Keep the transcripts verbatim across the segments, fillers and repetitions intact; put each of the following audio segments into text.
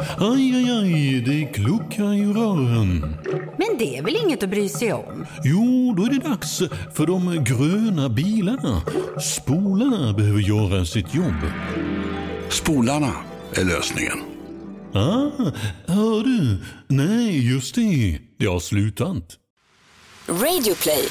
Aj, aj, aj, det kluckar i rören. Men det är väl inget att bry sig om? Jo, då är det dags för de gröna bilarna. Spolarna behöver göra sitt jobb. Spolarna är lösningen. Ah, hör du? Nej, just det. Det har slutat. Radio Play.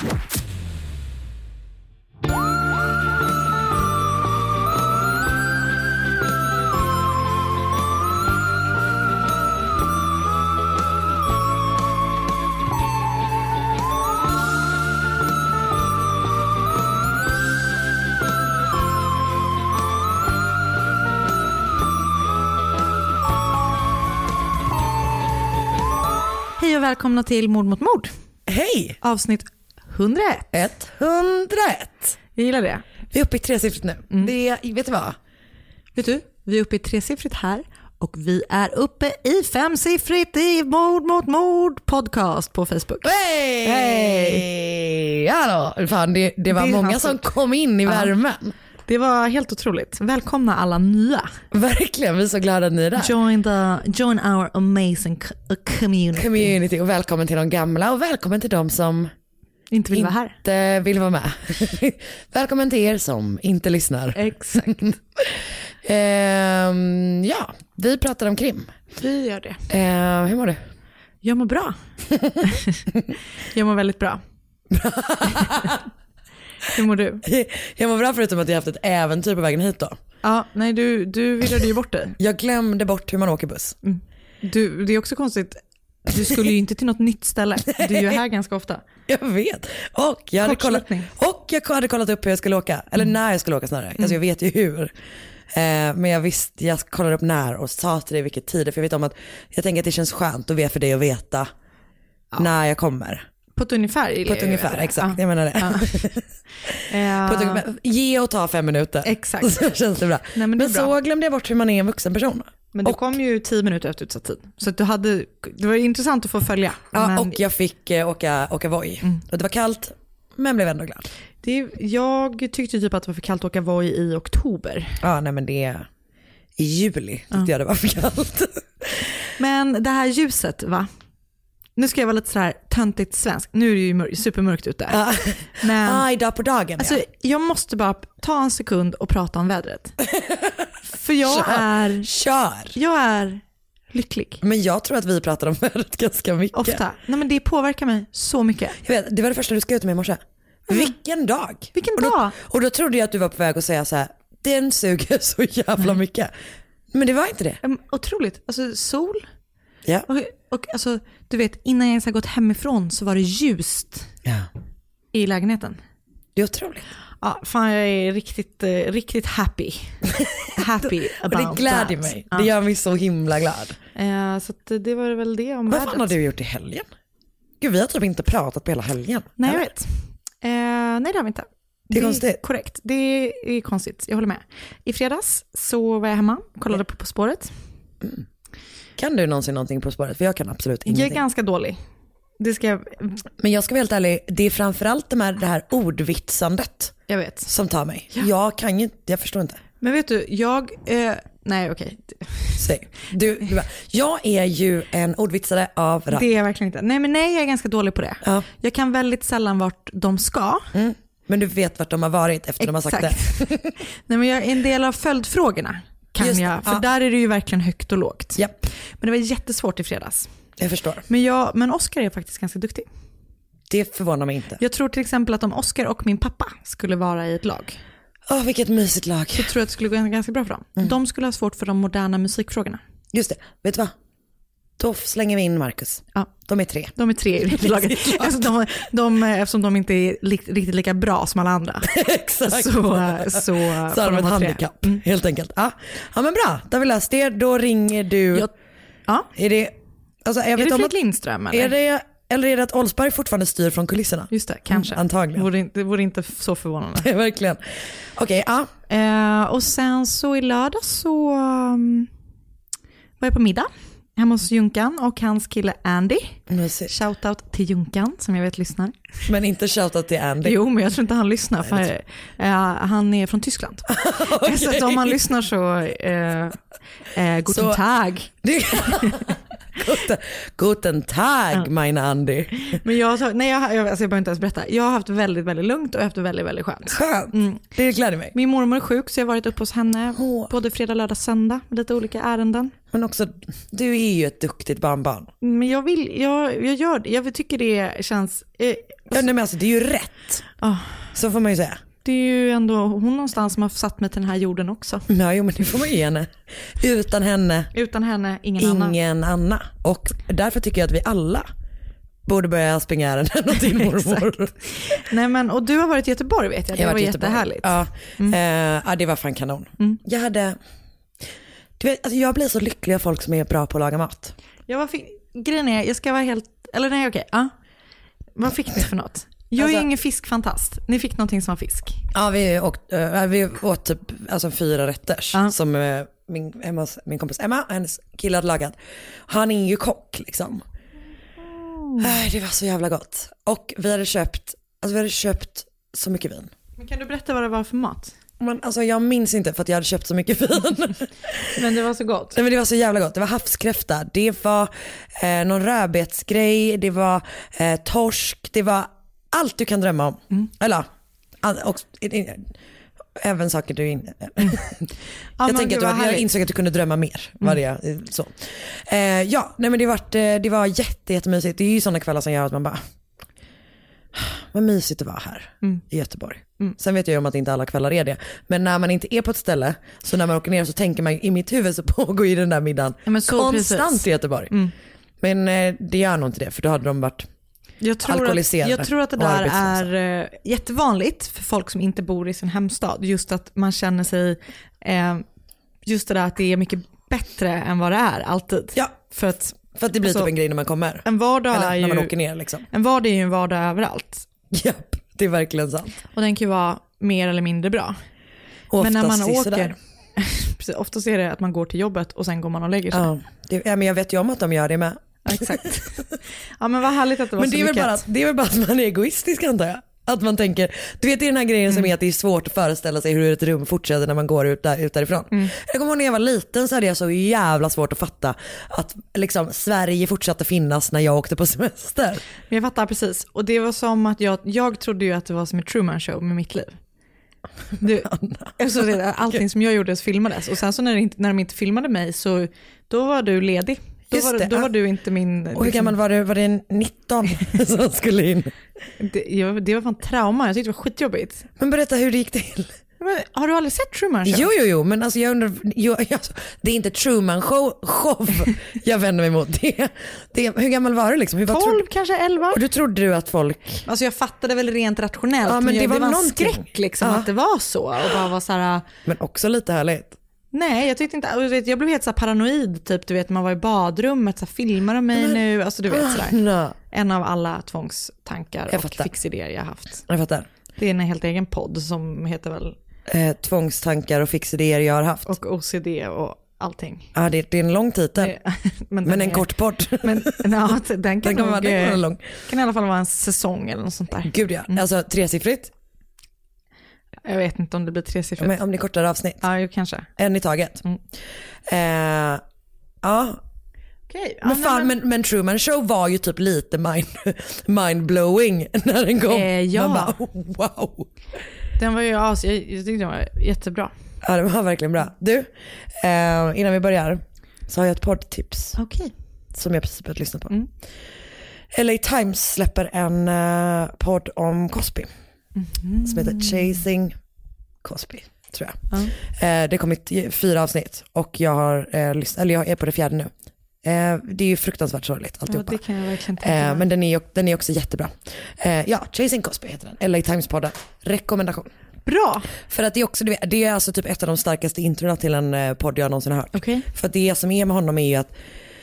Hej och välkomna till Mord mot mord. Hej! Avsnitt hundraett. hundraett. Jag gillar det. Vi är uppe i tresiffrigt nu. Mm. Det, vet du vad? Vet du, vi är uppe i tresiffrigt här och vi är uppe i femsiffrigt i Mord mot mord podcast på Facebook. Hej! Hej! Hallå! Fan, det, det var det många alltså, som kom in i ja, värmen. Det var helt otroligt. Välkomna alla nya. Verkligen, vi är så glada att ni är där. Join, the, join our amazing community. community. Och välkommen till de gamla och välkommen till de som inte vill inte vara här. Vill vara med. Välkommen till er som inte lyssnar. Exakt. ehm, ja, vi pratar om krim. Vi gör det. Ehm, hur mår du? Jag mår bra. Jag mår väldigt bra. Hur mår du? Jag mår bra förutom att jag haft ett äventyr på vägen hit då. Ja, nej du, du virrade ju bort dig. Jag glömde bort hur man åker buss. Mm. Du, det är också konstigt. Du skulle ju inte till något nytt ställe. Du är ju här ganska ofta. Jag vet. Och jag hade kollat, och jag hade kollat upp hur jag skulle åka. Eller mm. när jag skulle åka snarare. Mm. Alltså jag vet ju hur. Eh, men jag visste, jag kollade upp när och sa till dig vilket tid. För jag vet om att, jag tänker att det känns skönt att veta för dig att veta ja. när jag kommer. På ett ungefär. På ett ungefär, exakt. Ja. Jag menar det. Ja. På ett ungefär. Ge och ta fem minuter. Exakt. Så känns det bra. Nej, men det men så bra. Glömde jag bort hur man är en vuxen person. Men du och, kom ju tio minuter efter utsatt tid. Så att du hade, det var intressant att få följa. Ja, men... och jag fick eh, åka, åka Voi. Mm. Och det var kallt, men blev ändå glad. Det, jag tyckte typ att det var för kallt att åka Voi i oktober. Ja, nej men det är i juli tyckte ja. jag det var för kallt. Men det här ljuset, va? Nu ska jag vara lite så här töntigt svensk. Nu är det ju mör- supermörkt ute. Ja. Men ah, idag på dagen. Alltså, ja. jag måste bara ta en sekund och prata om vädret. För jag Kör. är Kör. Jag är lycklig. Men jag tror att vi pratar om vädret ganska mycket. Ofta. Nej, men det påverkar mig så mycket. Jag vet, det var det första du skrev ut med i morse. Mm. Vilken dag. Vilken och då, dag. Och då trodde jag att du var på väg att säga så här: den suger så jävla Nej. mycket. Men det var inte det. Um, otroligt. Alltså sol. Ja. Och, och alltså, du vet, innan jag ens har gått hemifrån så var det ljust ja. i lägenheten. Det är otroligt. Ja, fan jag är riktigt, eh, riktigt happy. Happy about och det glädjer that. mig. Ja. Det gör mig så himla glad. Eh, så att det var väl det om Vad vädret. fan har du gjort i helgen? Gud, vi har typ inte pratat på hela helgen. Nej, jag vet. Eh, nej, det har vi inte. Det är konstigt. Är korrekt. Det är konstigt. Jag håller med. I fredags så var jag hemma och kollade på På spåret. Mm. Kan du någonsin någonting På spåret? För jag kan absolut ingenting. Jag är ganska dålig. Det ska jag... Men jag ska vara helt ärlig, det är framförallt det här, det här ordvitsandet jag vet. som tar mig. Ja. Jag kan ju inte, jag förstår inte. Men vet du, jag... Eh, nej, okej. Säg. Du, du bara, jag är ju en ordvitsare av rang. Det är jag verkligen inte. Nej, men nej, jag är ganska dålig på det. Ja. Jag kan väldigt sällan vart de ska. Mm. Men du vet vart de har varit efter de har sagt det. Nej, men jag är en del av följdfrågorna. Kan Just, jag, för ja. där är det ju verkligen högt och lågt. Japp. Men det var jättesvårt i fredags. Jag förstår. Men, jag, men Oscar är faktiskt ganska duktig. Det förvånar mig inte. Jag tror till exempel att om Oscar och min pappa skulle vara i ett lag. Åh, oh, vilket mysigt lag. Så tror jag att det skulle gå ganska bra för dem. Mm. De skulle ha svårt för de moderna musikfrågorna. Just det, vet du vad? Då slänger vi in Marcus. Ja. De är tre. De är tre i laget. Alltså de, de, eftersom de inte är li, riktigt lika bra som alla andra. Exakt. Så, så, så har de ett handikapp, mm. helt enkelt. Ja. ja, men bra. Då har vi läst det. Då ringer du. Jag, ja. Är det, alltså, jag är vet det om Fredrik Lindström? Eller? Är det, eller är det att Oldsberg fortfarande styr från kulisserna? Just det, kanske. Mm, antagligen. Det vore, det vore inte så förvånande. Det är verkligen. Okej, okay, ja. Eh, och sen så i lördag så um, var jag på middag hemma hos Junkan och hans kille Andy. Mysigt. Shoutout till Junkan som jag vet lyssnar. Men inte shoutout till Andy. Jo, men jag tror inte han lyssnar för Nej, uh, han är från Tyskland. Okay. Så att om han lyssnar så uh, uh, guten så, Tag. Det, guten, guten Tag, ja. Mein Andy. Men jag, nej, jag, jag, alltså jag behöver inte ens berätta. Jag har haft väldigt, väldigt lugnt och haft väldigt, väldigt skönt. Skönt, mm. Det gläder mig. Min mormor är sjuk så jag har varit uppe hos henne oh. både fredag, lördag, söndag med lite olika ärenden. Men också, du är ju ett duktigt barnbarn. Men jag vill, jag, jag gör det. Jag tycker det känns... Eh, ja, nej, men alltså, det är ju rätt. Oh. Så får man ju säga. Det är ju ändå hon någonstans som har satt mig till den här jorden också. Ja, jo, men det får man ge henne. Utan henne. Utan henne, ingen, ingen Ingen Anna. Anna. Och därför tycker jag att vi alla borde börja springa ärenden åt din mormor. Nej, men, och du har varit i Göteborg vet jag. Det jag var jättehärligt. Ja, mm. eh, ja, det var fan kanon. Mm. Jag hade... Du vet, alltså jag blir så lycklig av folk som är bra på att laga mat. Ja, vad fick... Grejen är, jag ska vara helt... Eller nej, okej. Ja. Vad fick ni för något? Jag alltså, är ingen fiskfantast. Ni fick någonting som var fisk. Ja, vi åt, äh, vi åt typ alltså fyra rätters uh. som äh, min, Emmas, min kompis Emma, hennes kille hade lagat. Han är ju kock liksom. Mm. Äh, det var så jävla gott. Och vi hade köpt, alltså vi hade köpt så mycket vin. Men kan du berätta vad det var för mat? Men alltså jag minns inte för att jag hade köpt så mycket vin. Men det var så gott. Nej, men det var så jävla gott. Det var havskräfta, det var eh, någon rödbetsgrej, det var eh, torsk, det var allt du kan drömma om. Mm. Eller all, och, även saker du in. Mm. Jag tänker att du, jag insåg att du kunde drömma mer. Var det mm. så. Eh, ja, nej men det var det var jätte jättemysigt. Det är ju såna kvällar som gör att man bara vad mysigt det var här mm. i Göteborg. Mm. Sen vet jag ju om att inte alla kvällar är det. Men när man inte är på ett ställe, så när man åker ner så tänker man i mitt huvud så pågår ju den där middagen ja, konstant precis. I Göteborg. Mm. Men eh, det gör nog inte det, för då hade de varit jag tror alkoholiserade. Att, jag tror att det där är uh, jättevanligt för folk som inte bor i sin hemstad. Just att man känner sig, eh, just det där att det är mycket bättre än vad det är alltid. Ja, för att, för att det blir alltså, typ en grej när man kommer. En vardag eller är ju, när man åker ner liksom. En vardag är ju en vardag överallt. Japp, det är verkligen sant. Och den kan ju vara mer eller mindre bra. Och men när man åker, oftast är det att man går till jobbet och sen går man och lägger sig. Ja, det, ja men jag vet ju om att de gör det med. Ja, exakt. Ja men vad härligt att det var men så det är mycket. Väl bara, det är väl bara att man är egoistisk antar jag. Att man tänker, du vet det är den här grejen mm. som är att det är svårt att föreställa sig hur ett rum fortsätter när man går ut, där, ut därifrån. Mm. Jag kommer ihåg när jag var liten så hade jag så jävla svårt att fatta att liksom, Sverige fortsatte finnas när jag åkte på semester. Men jag fattar precis. Och det var som att jag, jag trodde ju att det var som ett Truman Show med mitt liv. Du, alltså det, allting som jag gjorde filmades. Och sen så när, det inte, när de inte filmade mig så då var du ledig. Då, var, det, då var du inte min... Och hur liksom, gammal var du? Var det nitton som skulle in? Det, jag, det var fan trauma. Jag tyckte det var skitjobbigt. Men berätta hur det gick till. Men, har du aldrig sett Truman Show? Jo, jo, jo. Men alltså jag undrar... Jo, alltså, det är inte Truman Show, show jag vänder mig mot. Det, det, hur gammal var du liksom? Hur, tolv, trodde, kanske elva. Och du trodde du att folk... Alltså jag fattade väl rent rationellt. Ja, men det, jag, var, det var en skräck liksom, ja. Att det var så. Och bara var så här, men också lite härligt. Nej, jag tyckte inte, jag blev helt så paranoid typ, du vet man var i badrummet så här, filmar de mig nu, alltså du vet sådär. No. En av alla tvångstankar och fixidéer jag haft. Jag fattar. Det är en helt egen podd som heter väl eh, tvångstankar och fixidéer jag har haft. Och O C D och allting. Ja, det, det är en lång titel. Det, men men en är, kort podd. Men ja, den kan, den nog, vara, den kan, vara lång. kan i alla fall vara en säsong eller något sånt där. Gud ja, mm. Alltså tresiffrigt. Jag vet inte om det blir tresiffrigt. Men om det är kortare avsnitt. Ja, ju kanske. En i taget. Mm. Eh, ja. Okay. Men, ja, fan, men... Men, men Truman Show var ju typ lite mind, mind-blowing när den kom. Eh, ja. Man bara, oh, wow. Den var ju, alltså, jag, jag tyckte den var jättebra. Ja, den var verkligen bra. Du, eh, innan vi börjar så har jag ett poddtips. Okej. Okay. Som jag precis börjat lyssna på. Mm. L A Times släpper en uh, podd om Cosby. Mm. Som heter Chasing Cosby, tror jag. Mm. Eh, det har kommit fyra avsnitt och jag har eh, lyssnat, eller jag är på det fjärde nu. Eh, det är ju fruktansvärt sorgligt alltihopa. Ja, det kan jag verkligen tänka eh, men den är, den är också jättebra. Eh, ja, Chasing Cosby heter den. L A Times-podden. Rekommendation. Bra. För att det är också, det är alltså typ ett av de starkaste introna till en podd jag någonsin har hört. Okay. För att det som är med honom är ju att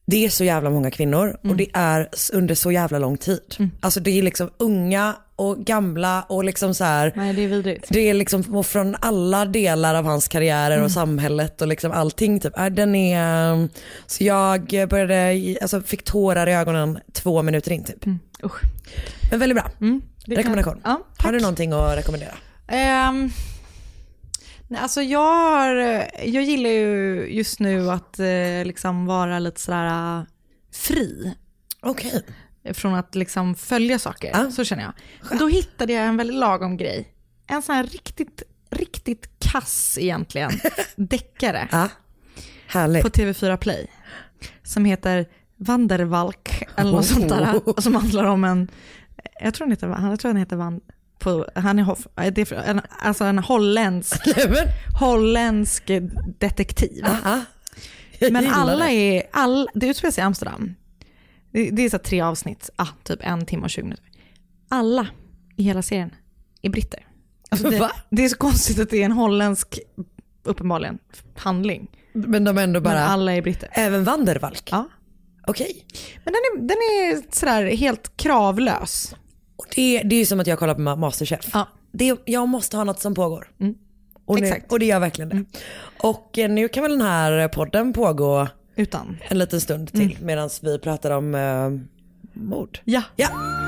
det är så jävla många kvinnor mm. och det är under så jävla lång tid. Mm. Alltså det är liksom unga och gamla och liksom så här. Nej, det är vidrigt. Det är liksom från alla delar av hans karriärer mm. och samhället och liksom allting typ. Den är, så jag började, alltså fick tårar i ögonen två minuter in typ. Mm. Usch. Men väldigt bra. Mm. Rekommendation. Ja, har du någonting att rekommendera? Um, alltså jag, har, jag gillar ju just nu att eh, liksom vara lite sådär uh, fri. Okej. Okay. Från att liksom följa saker, ah. så känner jag. Skönt. Då hittade jag en väldigt lagom grej. En sån här riktigt, riktigt kass egentligen deckare. Ah. Härligt. På T V fyra Play. Som heter Vandervalk eller något oh. sånt där. Och som handlar om en, jag tror han heter, jag tror han heter Van, på, han är hoff, det är, en, alltså en holländsk holländsk detektiv. Aha. Men alla det. är, all, det utspelar sig i Amsterdam. Det, det är så tre avsnitt, ah, typ en timme och tjugo minuter. Alla i hela serien är britter. Alltså det, det är så konstigt att det är en holländsk, uppenbarligen, handling. Men de är ändå bara... Men alla är britter. Även Vandervalk? Ja. Okej. Men den är, den är sådär helt kravlös. Och det, det är ju som att jag kollar på Masterchef. Ja. Det, jag måste ha något som pågår. Mm. Och, nu, Exakt. och det gör verkligen det. Mm. Och nu kan väl den här podden pågå utan en liten stund till mm. medan vi pratar om uh, mord. Ja. ja.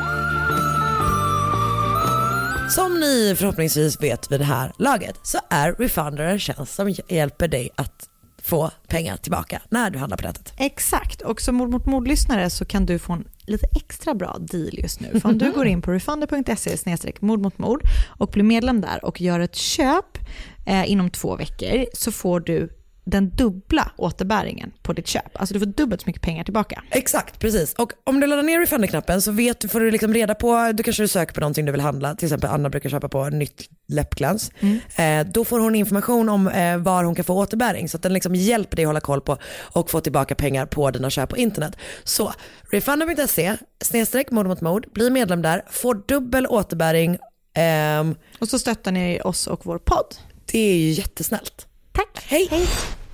Som ni förhoppningsvis vet vid det här laget så är Refunder en tjänst som hjälper dig att få pengar tillbaka när du handlar på nätet. Exakt, och som mord mot mordlyssnare så kan du få en lite extra bra deal just nu. För om du går in på refunder punkt se snedstreck mord mot mord och blir medlem där och gör ett köp eh, inom två veckor så får du den dubbla återbäringen på ditt köp. Alltså du får dubbelt så mycket pengar tillbaka. Exakt, precis. Och om du laddar ner Refunder-knappen så vet, får du liksom reda på, du kanske söker på någonting du vill handla. Till exempel Anna brukar köpa på nytt läppglans. Mm. Eh, då får hon information om eh, var hon kan få återbäring. Så att den liksom hjälper dig att hålla koll på och få tillbaka pengar på dina köp på internet. Så refunder punkt se snedstreck mord mot mord, bli medlem där, får dubbel återbäring. Eh, och så stöttar ni oss och vår podd. Det är ju jättesnällt. Tack. Hej. Hej.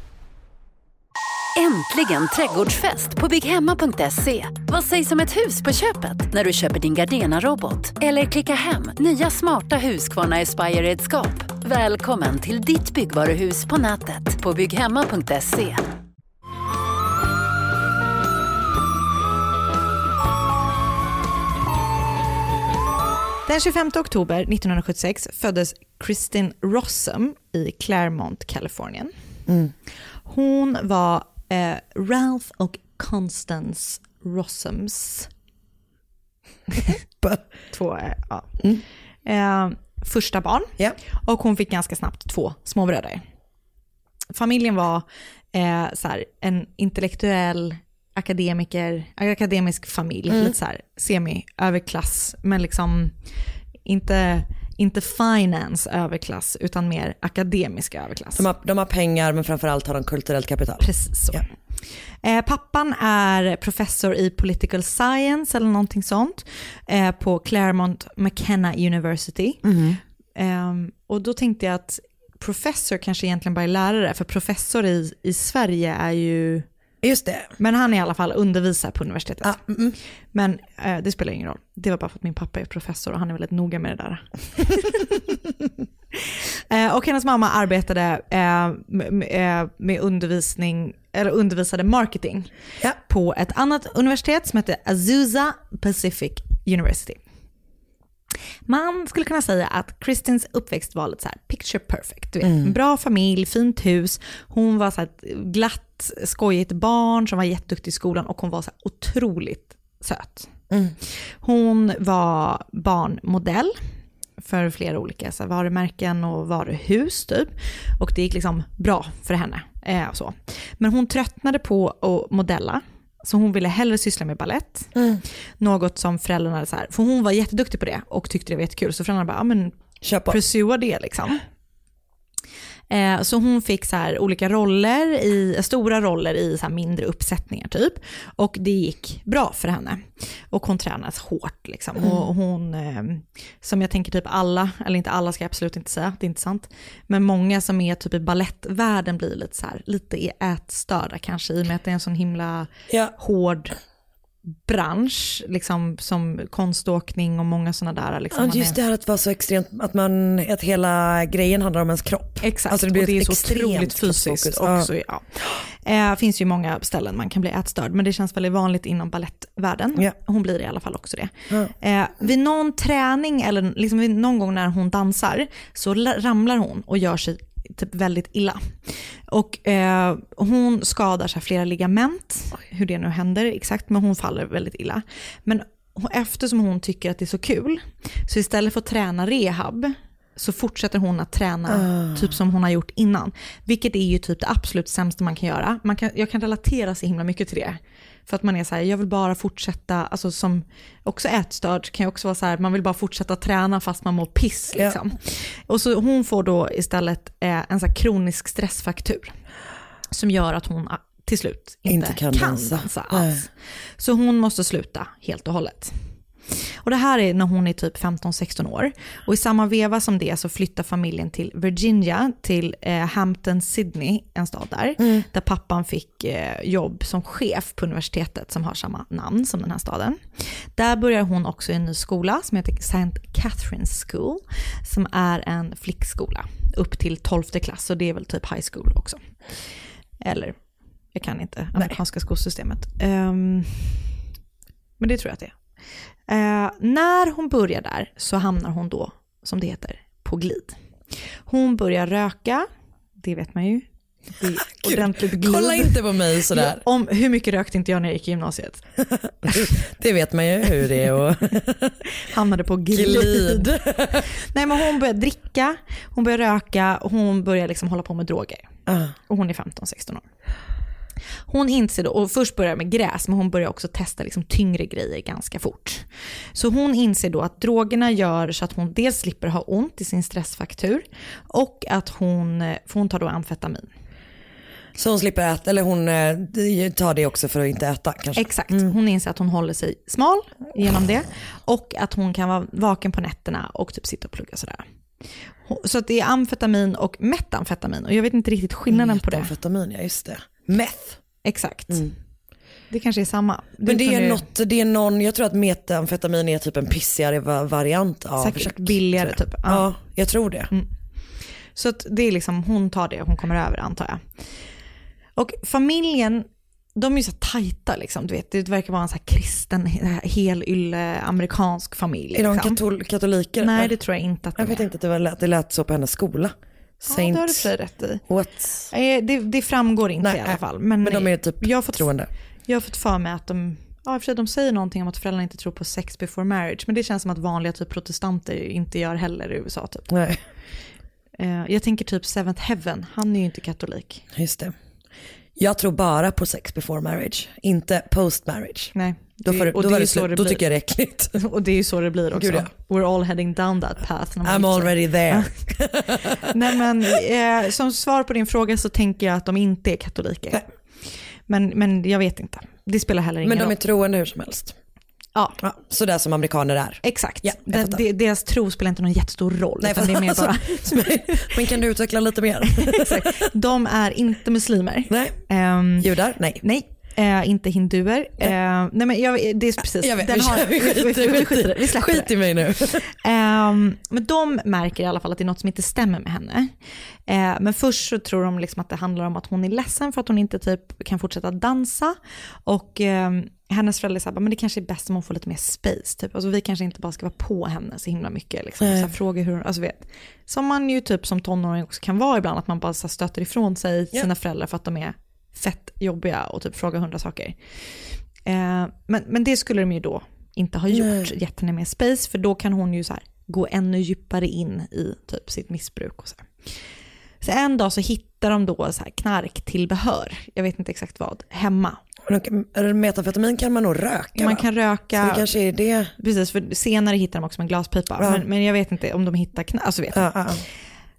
Äntligen trädgårdsfest på bygghemma punkt se. Vad sägs om ett hus på köpet när du köper din Gardena-robot? Eller klicka hem nya smarta Husqvarna Aspire-redskap. Välkommen till ditt byggvaruhus på nätet på bygghemma punkt se. Den tjugofemte oktober nittonhundrasjuttiosex föddes Kristin Rossum i Claremont, Kalifornien. Mm. Hon var eh, Ralph och Constance Rossums två, eh, ja. mm. eh, första barn. Yeah. Och hon fick ganska snabbt två småbröder. Familjen var eh, så här, en intellektuell akademiker, akademisk familj, mm. lite så här semi-överklass, men liksom inte, inte finance överklass utan mer akademisk överklass. De har, de har pengar men framförallt har de kulturellt kapital. Precis så. Ja. Eh, pappan är professor i political science eller någonting sånt eh, på Claremont McKenna University. Mm. Eh, och då tänkte jag att professor kanske egentligen bara är lärare, för professor i, i Sverige är ju... Just det. Men han är i alla fall undervisare på universitetet. Ah, mm. Men eh, det spelar ingen roll. Det var bara för att min pappa är professor och han är väldigt noga med det där. eh, och hennes mamma arbetade eh, med, med undervisning, eller undervisade marketing ja. på ett annat universitet som heter Azusa Pacific University. Man skulle kunna säga att Kristins uppväxt var lite så här picture perfect. Du vet, mm. en bra familj, fint hus. Hon var så här glatt, skojigt barn som var jätteduktig i skolan och hon var så här otroligt söt. Mm. Hon var barnmodell för flera olika så här, varumärken och varuhus typ. Och det gick liksom bra för henne. Eh, så. Men hon tröttnade på att modella. Så hon ville hellre syssla med ballett. Mm. Något som föräldrarna så här, för hon var jätteduktig på det och tyckte det var jättekul. Så föräldrarna bara, ja men köpa. pursua det liksom. Eh, så hon fick så här olika roller, i, stora roller i så här mindre uppsättningar typ. Och det gick bra för henne. Och hon tränades hårt liksom. Mm. Och hon, eh, som jag tänker typ alla, eller inte alla ska jag absolut inte säga, det är inte sant. Men många som är typ i ballettvärlden blir lite så här, lite ätstörda kanske. I och med att det är en sån himla ja. hård bransch, liksom som konståkning och många sådana där. Liksom, ja, just det här att vara så extremt, att man, att hela grejen handlar om ens kropp. Exakt, alltså det blir och det är så extremt otroligt fysiskt också. Ja. Ja. Eh, finns ju många ställen man kan bli ätstörd, men det känns väldigt vanligt inom ballettvärlden. Ja. Hon blir i alla fall också det. Ja. Eh, vid någon träning eller liksom vid någon gång när hon dansar så ramlar hon och gör sig typ väldigt illa. Och eh, hon skadar sig flera ligament, hur det nu händer exakt, men hon faller väldigt illa. Men eftersom hon tycker att det är så kul, så istället för att träna rehab så fortsätter hon att träna uh. typ som hon har gjort innan. Vilket är ju typ det absolut sämsta man kan göra. Man kan, jag kan relatera så himla mycket till det. För att man är så här, jag vill bara fortsätta, alltså som också ätstörd kan jag också vara så här, man vill bara fortsätta träna fast man mår piss liksom. Ja. Och så hon får då istället eh, en så här kronisk stressfraktur som gör att hon till slut inte, inte kan, kan dansa, dansa alls. Nej. Så hon måste sluta helt och hållet. Och det här är när hon är typ femton sexton år. Och i samma veva som det så flyttar familjen till Virginia, till eh, Hampton, Sydney, en stad där. Mm. Där pappan fick eh, jobb som chef på universitetet som har samma namn som den här staden. Där börjar hon också i en ny skola som heter Saint Catherine's School. Som är en flickskola upp till tolfte klass, och det är väl typ high school också. Eller, jag kan inte amerikanska skolsystemet. Um, men det tror jag att det är. Eh, när hon börjar där så hamnar hon då, som det heter, på glid. Hon börjar röka, det vet man ju. Det är ordentligt glid. Kolla inte på mig sådär. Ja, om hur mycket rökte inte jag när jag gick i gymnasiet? Det vet man ju hur det är. Och hamnade på glid. glid. Nej, men hon börjar dricka, hon börjar röka och hon börjar liksom hålla på med droger. Uh. Och hon är femton sexton år. Hon inser då, och först börjar med gräs, men hon börjar också testa liksom tyngre grejer ganska fort. Så hon inser då att drogerna gör så att hon dels slipper ha ont i sin stressfraktur och att hon, för hon tar då amfetamin. Så hon slipper äta, eller hon tar det också för att inte äta kanske? Exakt, mm. Hon inser att hon håller sig smal genom det och att hon kan vara vaken på nätterna och typ sitta och plugga sådär. Så att det är amfetamin och metamfetamin, och jag vet inte riktigt skillnaden på det. Metamfetamin, ja just det. Meth. Exakt. Mm. Det kanske är samma. Det Men det är du... något, det är någon, jag tror att metamfetamin är typ en pissigare variant av. Säkert billigare typ. Ja. ja, jag tror det. Mm. Så att det är liksom, hon tar det och hon kommer över, antar jag. Och familjen, de är ju så tajta liksom, du vet, det verkar vara en så här kristen, helylle amerikansk familj. Är liksom. de katol- katoliker? Nej, det tror jag inte att de Jag vet är. inte att det, var, det lät så på hennes skola. Saint... Ja, det har du för rätt i. What? Det, det framgår inte. Nej, i alla fall. Men, men de är typ jag har fått, troende. Jag har fått för mig att de, ja, för sig, de säger någonting om att föräldrarna inte tror på sex before marriage. Men det känns som att vanliga typ protestanter inte gör heller i U S A. Typ. Nej. Jag tänker typ Seventh Heaven, han är ju inte katolik. Just det. Jag tror bara på sex before marriage, inte post marriage. Nej. Då, får, och då, det är det så det då blir. tycker jag det är äckligt. Och det är ju så det blir också. Gud, ja. We're all heading down that path. I'm already there. Nej, men eh, som svar på din fråga så tänker jag att de inte är katoliker. Nej. Men, men jag vet inte. Det spelar heller ingen roll. Men de är troende hur som helst. Ja. Ja, så där som amerikaner är. Exakt. Ja, det, det, deras tro spelar inte någon jättestor roll. Nej, utan det är mer bara... Men kan du utveckla lite mer? Exakt. De är inte muslimer. Nej. Um, Judar? Nej. Nej. Uh, inte hinduer. Uh, nej, men jag, det är precis. Jag vet, Den vi, har, vi, skiter, vi, skiter, vi, skiter, vi släpper Skit i mig nu. um, men de märker i alla fall att det är något som inte stämmer med henne. Uh, men först så tror de liksom att det handlar om att hon är ledsen för att hon inte typ kan fortsätta dansa. Och um, hennes föräldrar säger, men det kanske är bäst om hon får lite mer space. Typ. Alltså, vi kanske inte bara ska vara på henne så himla mycket. Liksom. Så här, fråga hur, alltså, vet. Som man ju typ som tonåring också kan vara ibland. Att man bara så här, stöter ifrån sig sina yeah. föräldrar för att de är fett jobbiga och typ fråga hundra saker. Eh, men, men det skulle de ju då inte ha gjort. Nej. Gett henne mer space, för då kan hon ju så här gå ännu djupare in i typ sitt missbruk och så här. Så en dag så hittar de då så här knarktillbehör. Jag vet inte exakt vad. Hemma. Metamfetamin kan man nog röka. Man va? kan röka. Så det kanske är det. Precis, för senare hittar de också en glaspipa. Ja. Men, men jag vet inte om de hittar knark. Alltså vet ja, ja.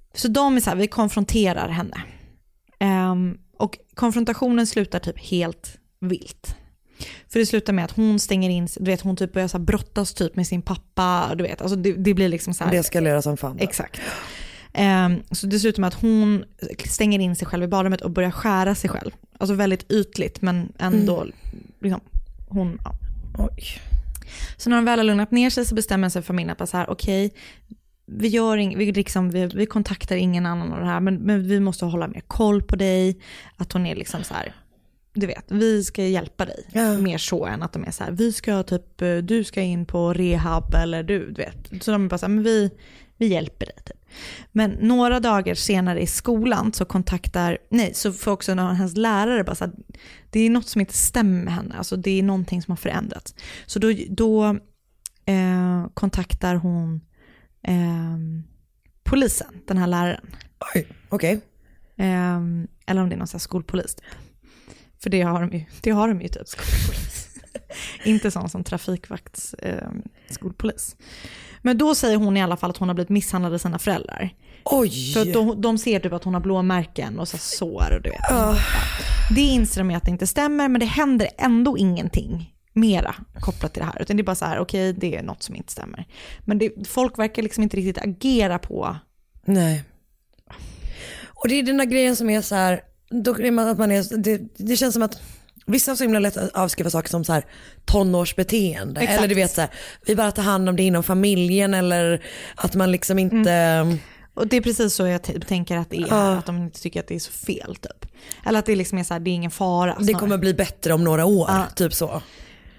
Så de är så här, vi konfronterar henne. Um, och konfrontationen slutar typ helt vilt. För det slutar med att hon stänger in, du vet, hon typ börjar så här brottas typ med sin pappa, du vet, alltså det, det blir liksom så här. Det eskalerar som fan. Då. Exakt. Um, så det slutar med att hon stänger in sig själv i badrummet och börjar skära sig själv. Alltså väldigt ytligt, men ändå mm. liksom, hon, ja. Oj. Så när de väl har lugnat ner sig så bestämmer sig familjen att så här, okej, okay, vi gör ing, vi, liksom, vi, vi kontaktar ingen annan av det här, men, men vi måste hålla mer koll på dig, att hon är liksom så här, du vet, vi ska hjälpa dig. Ja. Mer så än att de är så här, vi ska typ, du ska in på rehab eller du, du vet. Så de är bara så här, men vi, vi hjälper dig typ. Men några dagar senare i skolan så kontaktar, nej, så får också någon av hennes lärare bara så här, det är något som inte stämmer med henne, alltså det är någonting som har förändrats. Så då, då eh, kontaktar hon eh, polisen, den här läraren. Oj, okej. Okay. Eh, eller om det är någon sån här skolpolis typ. För det har de ju, det har de ju typ skolpolis. Inte sån som trafikvakts eh, skolpolis. Men då säger hon i alla fall att hon har blivit misshandlad av sina föräldrar. Oj! För att de, de ser typ att hon har blåmärken och så sår och du vet. Uh. Det inser de att det inte stämmer, men det händer ändå ingenting mera kopplat till det här. Utan det är bara så här, okej, okay, det är något som inte stämmer. Men det, folk verkar liksom inte riktigt agera på. Nej. Och det är den där grejen som är så här, då är man, att man är, det, det känns som att vissa har så himla lätt att avskriva saker som så här tonårsbeteende. Exakt. Eller du vet så här, vi bara tar hand om det inom familjen, eller att man liksom inte... Mm. Och det är precis så jag t- tänker att det är, uh. att de inte tycker att det är så fel typ. Eller att det liksom är så här, det är ingen fara. Det kommer bli bättre om några år, uh. typ så. Um,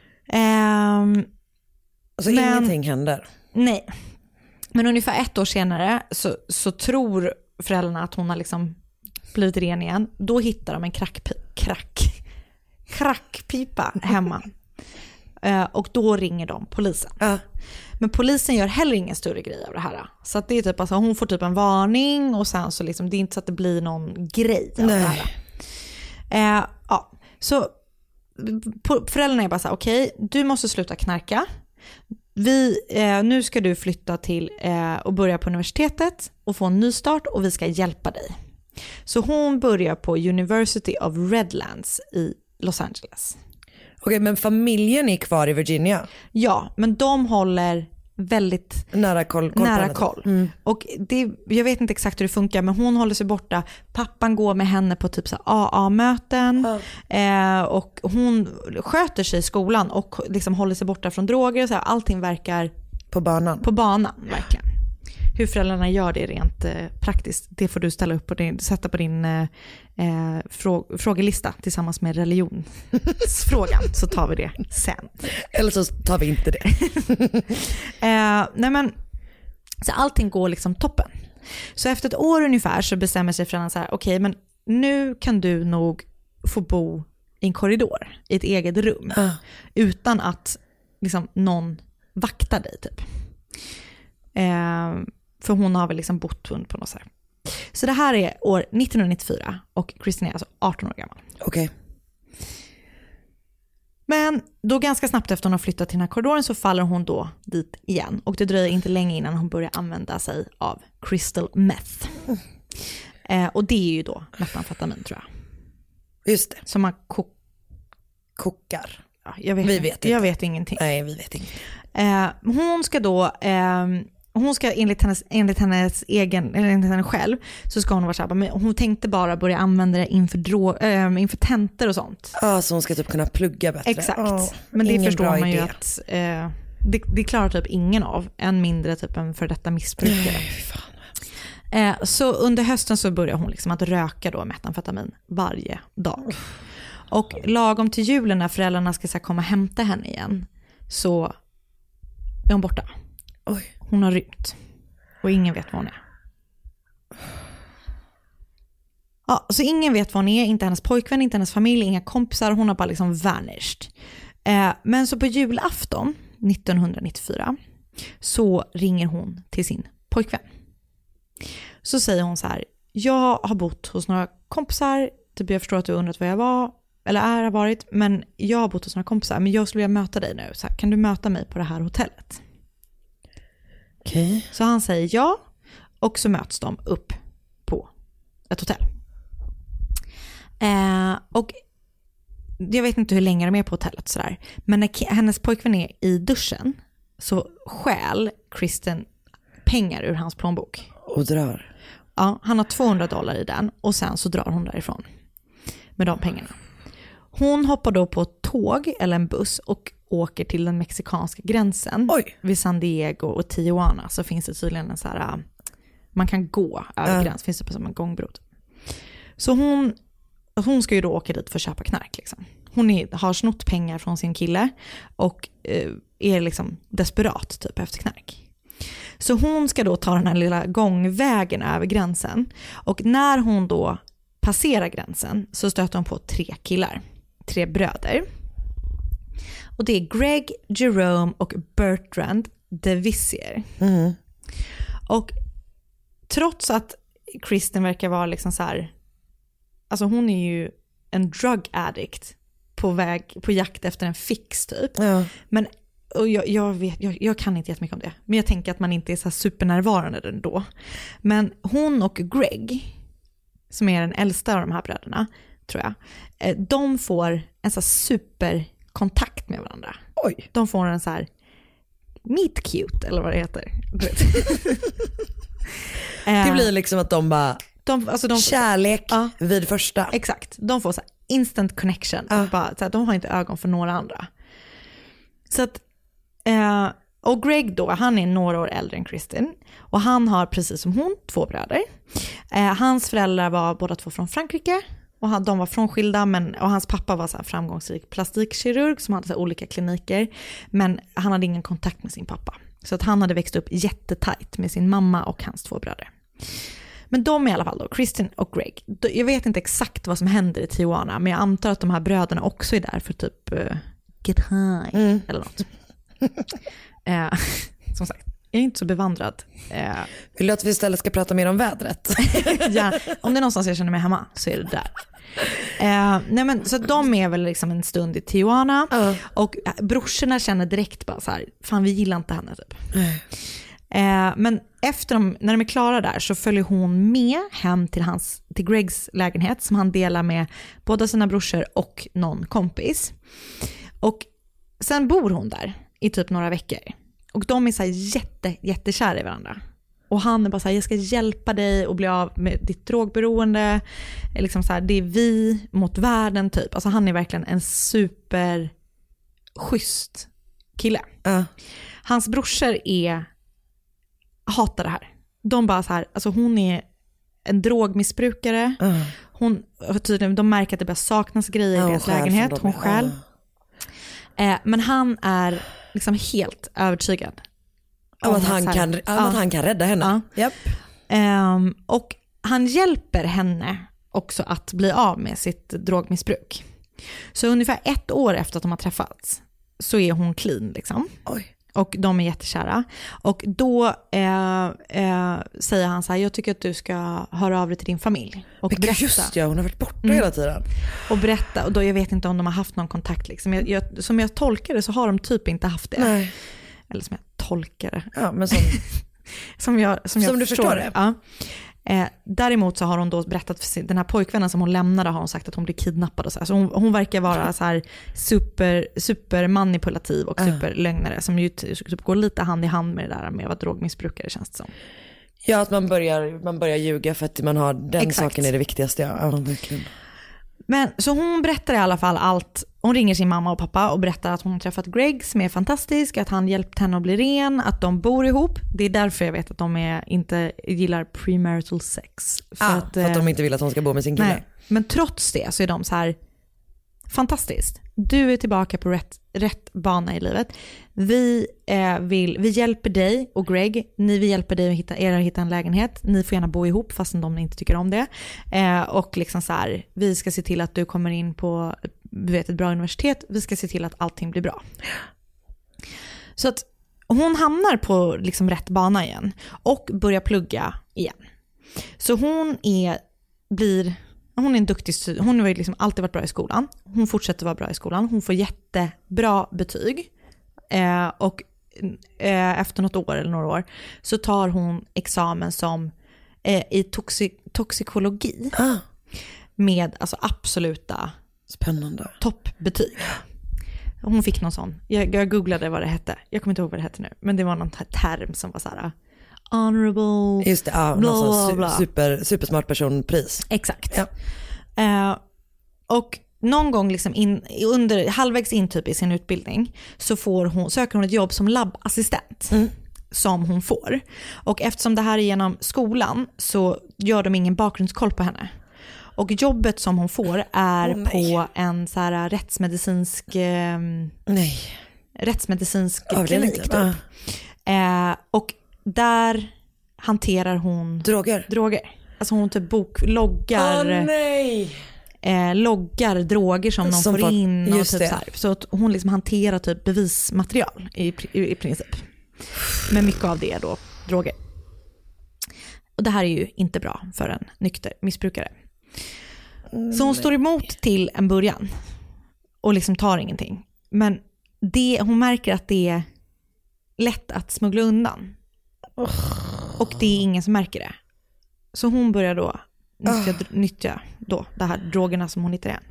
alltså men, ingenting händer. Nej. Men ungefär ett år senare så, så tror föräldrarna att hon har liksom blivit ren igen. Då hittar de en krackpipa. Krack. krackpipa hemma. uh, och då ringer de polisen. Uh. Men polisen gör heller ingen större grej av det här. Så att det är typ, alltså, hon får typ en varning och sen så liksom, det är inte så att det blir någon grej av Nej. det här. Uh, ja. Så föräldrarna är bara så här, okej, okay, du måste sluta knarka. Vi, uh, nu ska du flytta till uh, och börja på universitetet och få en ny start, och vi ska hjälpa dig. Så hon börjar på University of Redlands i Los Angeles. Okej, men familjen är kvar i Virginia? Ja, men de håller väldigt nära koll. koll nära koll. Mm. Och det, jag vet inte exakt hur det funkar, men hon håller sig borta. Pappan går med henne på typ så A A-möten. Mm. Eh, och hon sköter sig i skolan och liksom håller sig borta från droger. Så här, allting verkar på banan. På banan, verkligen. Hur föräldrarna gör det rent eh, praktiskt, det får du ställa upp på din, sätta på din eh, frå, frågelista tillsammans med religionsfrågan, så tar vi det sen. Eller så tar vi inte det. eh, nej men, så allting går liksom toppen. Så efter ett år ungefär så bestämmer sig föräldrarna så här, okej, okay, men nu kan du nog få bo i en korridor, i ett eget rum, uh. utan att liksom någon vaktar dig typ. Eh, för hon har väl liksom bott på något så här. Så det här är år nittonhundranittiofyra och Kristin är alltså arton år gammal. Okej. Okay. Men då ganska snabbt efter hon har flyttat till den här korridoren så faller hon då dit igen. Och det dröjer inte länge innan hon börjar använda sig av crystal meth. Mm. Eh, och det är ju då metamfetamin, tror jag. Just det. Som man ko- kokar. Ja, jag vet, vi vet inte. Jag vet ingenting. Nej, vi vet ingenting. Eh, hon ska då... Eh, hon ska enligt hennes, enligt hennes egen, eller enligt henne själv, så ska hon vara så här, men hon tänkte bara börja använda det inför, drå, äh, inför tentor och sånt. Ja, ah, så hon ska typ kunna plugga bättre. Exakt, oh, men det förstår man idé. ju att äh, det, det klarar typ ingen av, än mindre typ en för detta missbrukare. Nej, äh, så under hösten så börjar hon liksom att röka då metamfetamin varje dag. Och lagom till julen när föräldrarna ska så här, komma och hämta henne igen, så är hon borta. Oj. Hon har rymt. Och ingen vet var hon är. Ja, så ingen vet var hon är. Inte hennes pojkvän, inte hennes familj, inga kompisar. Hon har bara liksom vanished. Eh, men så på julafton nittonhundranittiofyra så ringer hon till sin pojkvän. Så säger hon så här: jag har bott hos några kompisar. Typ jag förstår att du undrat var jag var. Eller är har varit. Men jag har bott hos några kompisar. Men jag skulle vilja möta dig nu. Så här, kan du möta mig på det här hotellet? Okay. Så han säger ja, och så möts de upp ett hotell. Eh, och jag vet inte hur länge de är på hotellet sådär. Men när hennes pojkvän är i duschen så stjäl Kristen pengar ur hans plånbok. Och drar. Ja, han har tvåhundra dollar i den och sen så drar hon därifrån med de pengarna. Hon hoppar då på ett tåg eller en buss och åker till den mexikanska gränsen. Oj. Vid San Diego och Tijuana så finns det tydligen en så här, man kan gå över uh. gränsen, finns det som en gångbro. Så hon, hon ska ju då åka dit för att köpa knark liksom. Hon är, har snott pengar från sin kille och eh, är liksom desperat typ efter knark. Så hon ska då ta den här lilla gångvägen över gränsen och när hon då passerar gränsen så stöter hon på tre killar, tre bröder. Och det är Greg, Jerome och Bertrand DeVissier. Mm. Och trots att Kristen verkar vara liksom så här, alltså hon är ju en drug addict på väg på jakt efter en fix typ. Ja. Men och jag, jag, vet, jag, jag kan inte jättemycket om det. Men jag tänker att man inte är så här supernärvarande ändå. Men hon och Greg, som är den äldsta av de här bröderna, tror jag, de får en så här superkontakt med varandra. Oj. De får en så här meet cute, eller vad det heter. Det blir liksom att de bara de, alltså de, kärlek ja, vid första. Exakt, de får så här instant connection. Ja. Bara, så här, de har inte ögon för några andra. Så att Eh, och Greg då, han är några år äldre än Kristen och han har precis som hon två bröder. Eh, hans föräldrar var båda två från Frankrike och han, de var frånskilda men, och hans pappa var så här framgångsrik plastikkirurg som hade så här olika kliniker men han hade ingen kontakt med sin pappa. Så att han hade växt upp jättetajt med sin mamma och hans två bröder. Men de är i alla fall då, Kristen och Greg. Jag vet inte exakt vad som händer i Tijuana men jag antar att de här bröderna också är där för typ uh, get high mm. eller något. eh, som sagt, jag är inte så bevandrad. Eh, Vill du att vi istället ska prata mer om vädret? Ja, om det är någonstans jag känner mig hemma så är det där. Eh, nej men, så de är väl liksom en stund i Tijuana uh. och brorsorna känner direkt bara så här, fan vi gillar inte henne typ. Uh. Eh, men efter de, när de är klara där så följer hon med hem till, hans, till Gregs lägenhet som han delar med båda sina brorsor och någon kompis. Och sen bor hon där i typ några veckor. Och de är så här jätte, jättekära i varandra. Och han är bara så här, jag ska hjälpa dig att bli av med ditt drogberoende. Liksom så här, det är vi mot världen typ. Alltså han är verkligen en super schysst kille. Uh. Hans brorsor är hatar det här. De bara så här, alltså hon är en drogmissbrukare. Uh. Hon, tydligen, de märker att det börjar saknas grejer uh, i deras lägenhet. Hon själv. Uh. Eh, men han är liksom helt övertygad om att han, kan, om ja. att han kan rädda henne. Ja. Yep. Eh, och han hjälper henne också att bli av med sitt drogmissbruk. Så ungefär ett år efter att de har träffats så är hon clean liksom. Oj. Och de är jättekära. Och då eh, eh, säger han så här, jag tycker att du ska höra av dig till din familj. Och men berätta. Just ja, hon har varit borta mm. hela tiden. Och berätta, och då jag vet inte om de har haft någon kontakt. Liksom. Jag, jag, som jag tolkar det så har de typ inte haft det. Nej. Eller som jag tolkar det. Ja, men som, som, jag, som, som jag du förstår, förstår det. Ja. Eh, däremot så har hon då berättat för sin, den här pojkvännen som hon lämnade har hon sagt att hon blir kidnappad och så, så hon, hon verkar vara så här super, super manipulativ och superlögnare som ju typ går lite hand i hand med det där med att vara drogmissbrukare känns det som. Ja, att man börjar, man börjar ljuga för att man har den Exakt. Saken är det viktigaste. Ja, ja, verkligen. Men så hon berättar i alla fall allt. Hon ringer sin mamma och pappa och berättar att hon har träffat Greg som är fantastisk, att han hjälpt henne att bli ren, att de bor ihop. Det är därför jag vet att de är, inte gillar premarital sex. För, ah, att, för att de inte vill att hon ska bo med sin kille. Nej, men trots det så är de så här, fantastiskt. Du är tillbaka på rätt, rätt bana i livet. Vi, eh, vill, vi hjälper dig och Greg. Ni vill hjälpa dig att hitta, er att hitta en lägenhet. Ni får gärna bo ihop fastän de inte tycker om det. Eh, och liksom så här, vi ska se till att du kommer in på du vet, ett bra universitet. Vi ska se till att allting blir bra. Så att hon hamnar på liksom rätt bana igen. Och börjar plugga igen. Så hon är, blir... Hon är en duktig student. Hon har ju liksom alltid varit bra i skolan. Hon fortsätter vara bra i skolan. Hon får jättebra betyg. Eh, och eh, efter något år eller några år så tar hon examen som eh, i toxi- toxikologi Ah. med alltså absoluta Spännande. toppbetyg. Hon fick någon sån. Jag, jag googlade vad det hette. Jag kommer inte ihåg vad det hette nu. Men det var någon term som var så här honorable. Just det, ja, bla, någon sån bla, bla. super, supersmart personpris. Exakt. Ja. Eh, och någon gång liksom in, under halvvägs in typ i sin utbildning så får hon, söker hon ett jobb som labbassistent. Mm. Som hon får. Och eftersom det här är genom skolan så gör de ingen bakgrundskoll på henne. Och jobbet som hon får är oh, på en så här rättsmedicinsk eh, nej. rättsmedicinsk ja, klinik typ. ah. eh, och där hanterar hon droger. droger. Alltså hon typ bokloggar oh, nej. Eh, loggar droger som, som de får in och typ så här. Så att hon liksom hanterar typ bevismaterial i, i, i princip. Men mycket av det är då droger. Och det här är ju inte bra för en nykter missbrukare. Mm, så hon nej. står emot till en början och liksom tar ingenting. Men det, hon märker att det är lätt att smuggla undan. Oh. Och det är ingen som märker det. Så hon börjar då nyttja, oh. nyttja då de här drogerna som hon hittar igen.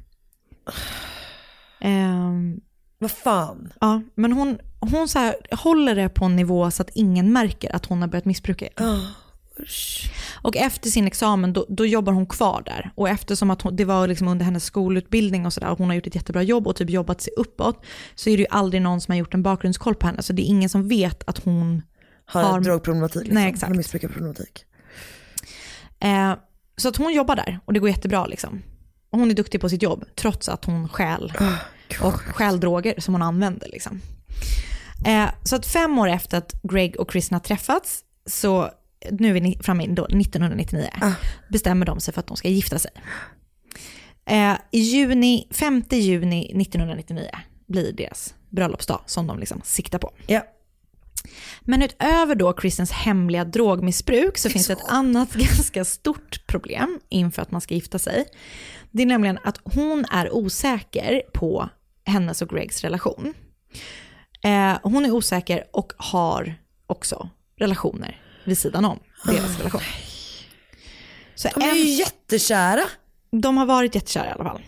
Um, Vad fan? Ja, men hon, hon så här, håller det på en nivå så att ingen märker att hon har börjat missbruka. Oh. Och efter sin examen då, då jobbar hon kvar där. Och eftersom att hon, det var liksom under hennes skolutbildning och sådär, hon har gjort ett jättebra jobb och typ jobbat sig uppåt, så är det ju aldrig någon som har gjort en bakgrundskoll på henne. Så det är ingen som vet att hon har, har drogproblematik. Liksom. Nej, exakt. Missbrukarproblematik. Eh, så att hon jobbar där och det går jättebra liksom. Och hon är duktig på sitt jobb trots att hon stjäl oh, och stjäl droger som hon använder liksom. Eh, så att fem år efter att Greg och Kristen har träffats, så nu är vi framme då nittonhundranittionio, ah. bestämmer de sig för att de ska gifta sig. Eh, I juni, femte juni nittonhundranittionio blir deras bröllopsdag som de liksom siktar på. Ja. Men utöver då Kristens hemliga drogmissbruk så finns det ett annat ganska stort problem inför att man ska gifta sig. Det är nämligen att hon är osäker på hennes och Gregs relation. Eh, hon är osäker och har också relationer vid sidan om deras oh, relation. Så de är en, ju jättekära. De har varit jättekära i alla fall.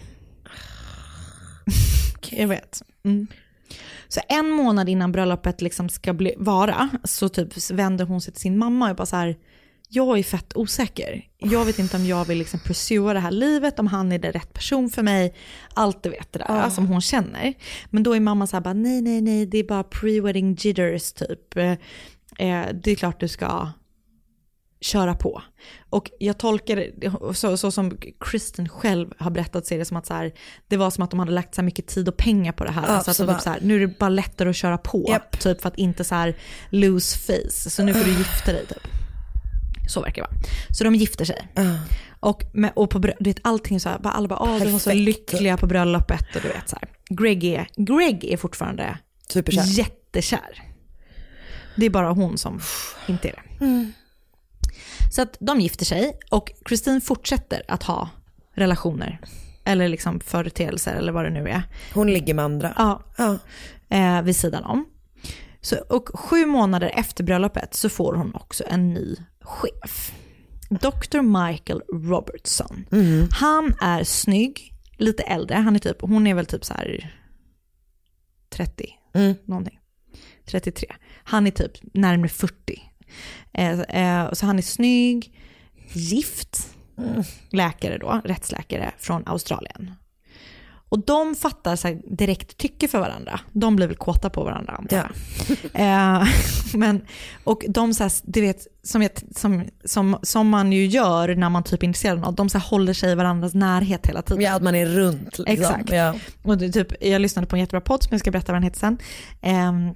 Okay. Jag vet. Mm. Så en månad innan bröllopet liksom ska bli, vara, så typ vänder hon sig till sin mamma och bara så här: jag är fett osäker. Jag vet inte om jag vill liksom pursua det här livet, om han är den rätt person för mig. Allt det vet det där oh. som hon känner. Men då är mamma så här bara, nej, nej, nej, det är bara pre-wedding jitters typ. Eh, det är klart du ska köra på. Och jag tolkar det så, så som Kristen själv har berättat, sig det som att så här, det var som att de hade lagt så mycket tid och pengar på det här. Ja, så att så typ så här, nu är det bara lättare att köra på. Yep. Typ för att inte så här lose face. Så nu får du gifta dig typ. Så verkar det vara. Så de gifter sig. Uh. Och, med, och på du vet, allting så här, bara, alla bara, åh, de var så lyckliga på bröllopet och du vet så här. Greg är, Greg är fortfarande superkär. Jättekär. Det är bara hon som inte är det. Mm. Så att de gifter sig och Christine fortsätter att ha relationer eller liksom företeelser eller vad det nu är. Hon ligger med andra. Ja, ja. Eh, vid sidan om. Så, och sju månader efter bröllopet så får hon också en ny chef. doktor Michael Robertson. Mm. Han är snygg, lite äldre. Han är typ, hon är väl typ så här trettio, mm. någonting. trettiotre. Han är typ närmare fyrtio. Eh, eh, så han är snygg, gift, mm. läkare då, rättsläkare från Australien. Och de fattar så här, direkt tycke för varandra. De blir väl kåta på varandra, antar jag. Ja. eh, men, och de så här, du vet, som, som, som, som man ju gör när man typ är intresserad av, de så här, håller sig i varandras närhet hela tiden. Ja, att man är runt. Liksom. Exakt. Ja. Och det, typ, jag lyssnade på en jättebra podd som jag ska berätta vad den heter sen. Eh,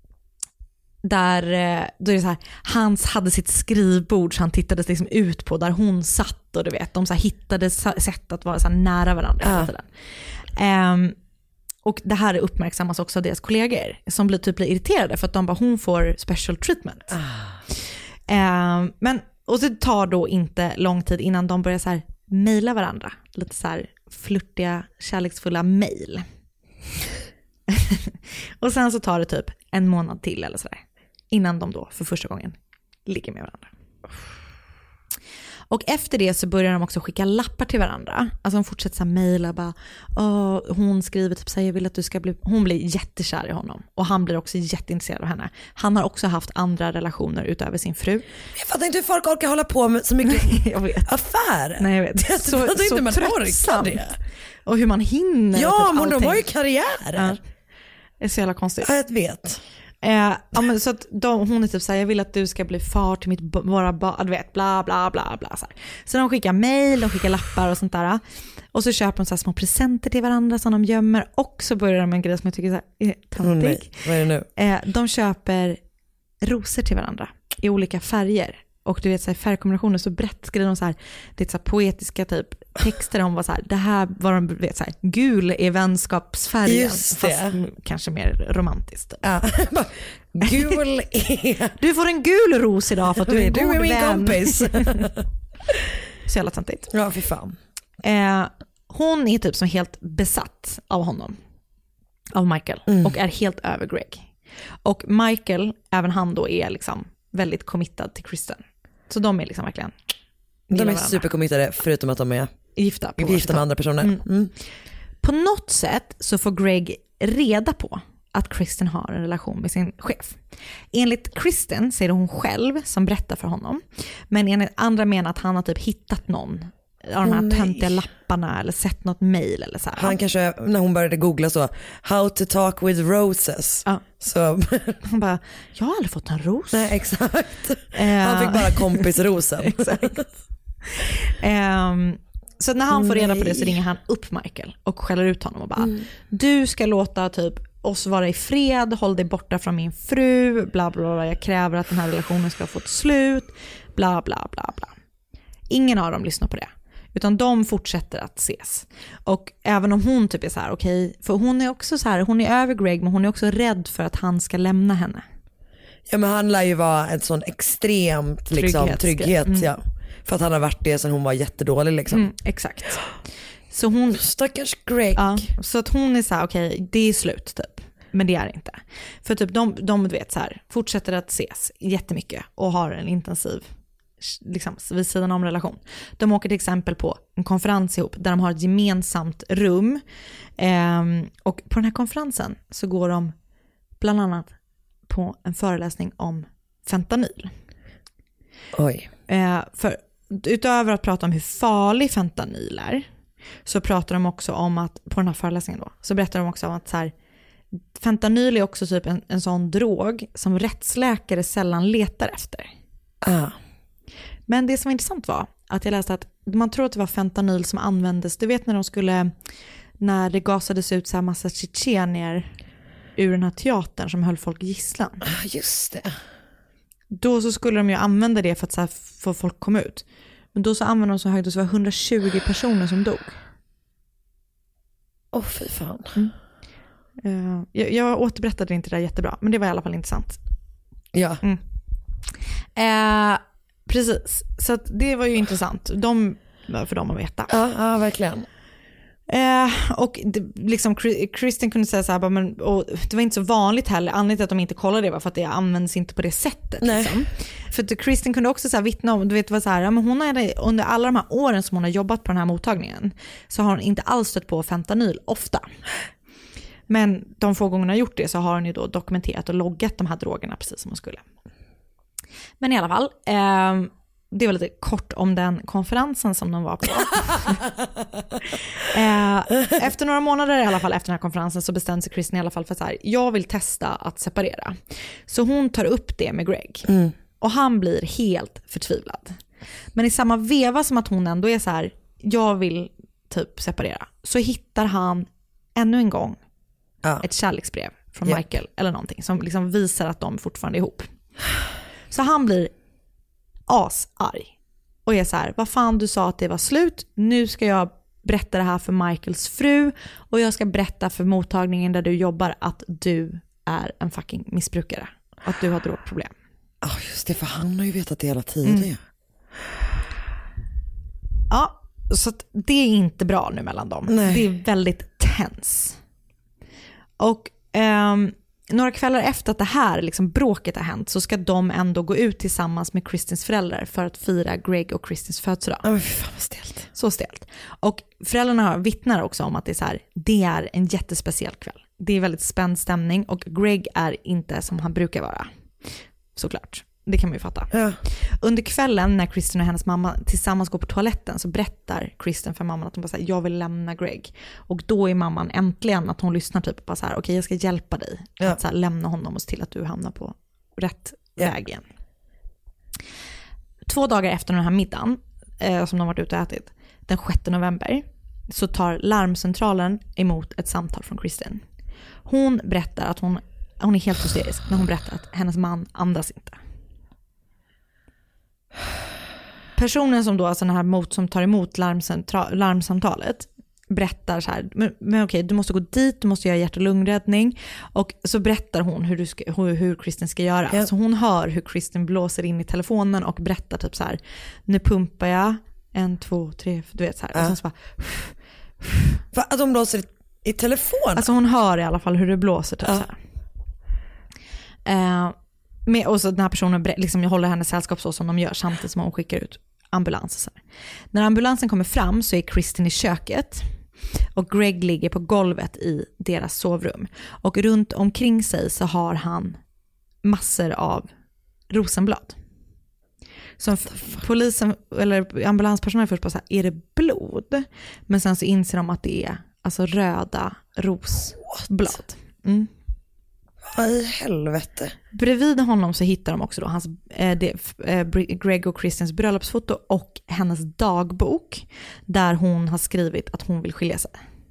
Där, då är det så här, hans hade sitt skrivbord så han tittade liksom ut på där hon satt och du vet, de så här hittade sätt att vara så här nära varandra hela tiden. Um, och det här uppmärksammas också av deras kollegor som blir typ blir irriterade för att de bara, hon får special treatment. Ah. Um, men, och det tar då inte lång tid innan de börjar så här mejla varandra. Lite så här flirtiga, kärleksfulla mejl. Och sen så tar det typ en månad till eller sådär innan de då för första gången ligger med varandra. Och efter det så börjar de också skicka lappar till varandra. Alltså de fortsätter så här mejla bara, Åh, hon skriver typ så här, jag vill att du ska bli, hon blir jättekär i honom och han blir också jätteintresserad av henne. Han har också haft andra relationer utöver sin fru. Jag fattar inte hur folk orkar hålla på med så mycket jag vet. affär. Nej, jag vet. Jag så fattar så inte man tröttsamt. orkar det. Och hur man hinner. Ja, typ men de allting. har ju karriärer. Ja. Det är så jävla konstigt. Ja, jag vet. Eh, ja, men så att de, hon är typ såhär, jag vill att du ska bli far till mitt, våra barn, du vet, bla bla bla bla så, här. Så de skickar mejl, de skickar lappar och sånt där. Och så köper de så här små presenter till varandra som de gömmer. Och så börjar de med en grej som jag tycker så här, är töntig. Oh, vad är det nu? Eh, de köper rosor till varandra i olika färger. Och du vet så här, färgkombinationer, så brett skriver de så här, det är så här poetiska typ texter om vad så här, det här var de vet så här, gul är vänskapsfärgen. Just det. Fast kanske mer romantiskt. Ja. Gul är... Du får en gul ros idag för att du är en du god är min vän. kompis. Så jävla tantigt. Ja, fy fan. Eh, hon är typ som helt besatt av honom. Av Michael. Mm. Och är helt över Greg. Och Michael, även han då, är liksom väldigt committad till Kristen. Så de är liksom verkligen... De är supercommittade förutom att de är gifta, på gifta med andra personer. Mm. Mm. På något sätt så får Greg reda på att Kristen har en relation med sin chef. Enligt Kristen så är det hon själv som berättar för honom. Men enligt andra menar att han har typ hittat någon av de här oh, töntiga lapparna eller sett något mejl eller så här. Han kanske, när hon började googla så, how to talk with roses. Ja. Så han bara, jag har aldrig fått en ros. Nej, exakt. Uh, han fick bara kompisrosen. Exakt. Um, så när han får reda på det så ringer han upp Michael och skäller ut honom och bara, mm. du ska låta typ oss vara i fred, håll dig borta från min fru, bla bla bla, jag kräver att den här relationen ska få ett slut, bla bla bla bla. Ingen av dem lyssnar på det, utan de fortsätter att ses. Och även om hon typ är så här, okej, okay, för hon är också så här, hon är över Greg, men hon är också rädd för att han ska lämna henne. Ja, men han lär ju vara en sån extremt liksom, trygghet, mm. ja. För att han har varit det sedan hon var jättedålig liksom. Mm, exakt. Så hon, stackars Greg. Ja, så att hon är så här, okej, okay, det är slut typ. Men det är inte. För typ de, de vet så här, fortsätter att ses jättemycket och har en intensiv liksom vid sidan om relation. De åker till exempel på en konferens ihop där de har ett gemensamt rum. Ehm, och på den här konferensen så går de bland annat på en föreläsning om fentanyl. Oj. Ehm, för utöver att prata om hur farlig fentanyl är, så pratar de också om att, på den här föreläsningen då, så berättar de också om att så här, fentanyl är också typ en, en sån drog som rättsläkare sällan letar efter. Ah. Men det som var intressant var att jag läste att man tror att det var fentanyl som användes, du vet när de skulle, när det gasades ut så här massa tjetjenier ur den här teatern som höll folk gisslan. Just det. Då så skulle de ju använda det för att så här få folk komma ut. Men då så använde de så högt, så var hundratjugo personer som dog. Åh, oh, fy fan. Mm. Uh, jag, jag återberättade inte det där jättebra, men det var i alla fall intressant. Ja. Mm. Uh, precis, så att det var ju intressant. De, för dem att veta. Ja, ja verkligen. Uh, och det, liksom Kristen kunde säga så här, men, och det var inte så vanligt heller. Anledningen till att de inte kollade det var för att det används inte på det sättet. Liksom. För att Kristen kunde också så här vittna om, du vet vad så här, ja, men hon har, under alla de här åren som hon har jobbat på den här mottagningen så har hon inte alls stött på fentanyl ofta. Men de få gånger hon har gjort det så har hon ju då dokumenterat och loggat de här drogerna precis som hon skulle. Men i alla fall, eh, det var lite kort om den konferensen som de var på. eh, efter några månader i alla fall efter den här konferensen så bestämde sig Kristen i alla fall för så här, jag vill testa att separera. Så hon tar upp det med Greg. Mm. Och han blir helt förtvivlad. Men i samma veva som att hon ändå är så här, jag vill typ separera, så hittar han ännu en gång ja. ett kärleksbrev från yep. Michael eller någonting som liksom visar att de fortfarande är ihop. Så han blir asarg och är så här, vad fan, du sa att det var slut, nu ska jag berätta det här för Michaels fru och jag ska berätta för mottagningen där du jobbar att du är en fucking missbrukare, att du har drogproblem. Ja oh, just det, för han har ju vetat det hela tiden. Mm. Ja, så att det är inte bra nu mellan dem. Nej. Det är väldigt tens. Och um, några kvällar efter att det här liksom, bråket har hänt så ska de ändå gå ut tillsammans med Kristins föräldrar för att fira Greg och Kristins födelsedag. Ja, men fan vad stelt. Så stelt. Och föräldrarna vittnar också om att det är så här, det är en jättespeciell kväll. Det är väldigt spänd stämning och Greg är inte som han brukar vara. Såklart. Det kan man ju fatta. Ja. Under kvällen när Kristen och hennes mamma tillsammans går på toaletten så berättar Kristen för mamman att hon bara säger jag vill lämna Greg. Och då är mamman äntligen att hon lyssnar typ bara så här okej okay, jag ska hjälpa dig ja. att så här, lämna honom och se till att du hamnar på rätt ja. väg igen. Två dagar efter den här middagen eh, som de varit ute och ätit, den sjätte november så tar larmcentralen emot ett samtal från Kristen. Hon berättar att hon, hon är helt hysterisk när hon berättar att hennes man andas inte. Personen som då, alltså den här mot, som tar emot larmsamtalet berättar så här, men, men okej, du måste gå dit, du måste göra hjärt- och lungräddning och så berättar hon hur, du ska, hur, hur Kristen ska göra. Ja. Så hon hör hur Kristen blåser in i telefonen och berättar typ så här, nu pumpar jag, en, två, tre, du vet så här. Ja. Och sen så bara, Va, att de blåser i, i telefonen? Alltså hon hör i alla fall hur det blåser typ ja. så här. Eh, Med, och så den här personen liksom, jag håller hennes sällskap så som de gör samtidigt som hon skickar ut ambulans. Så här. När ambulansen kommer fram så är Kristen i köket och Greg ligger på golvet i deras sovrum. Och runt omkring sig så har han massor av rosenblad. Som polisen eller ambulanspersonalen först bara så här, är det blod? Men sen så inser de att det är alltså röda rosblad. Mm. Vad i helvete? Bredvid honom så hittar de också då hans, eh, det, eh, Greg och Kristens bröllopsfoto och hennes dagbok där hon har skrivit att hon vill skilja sig.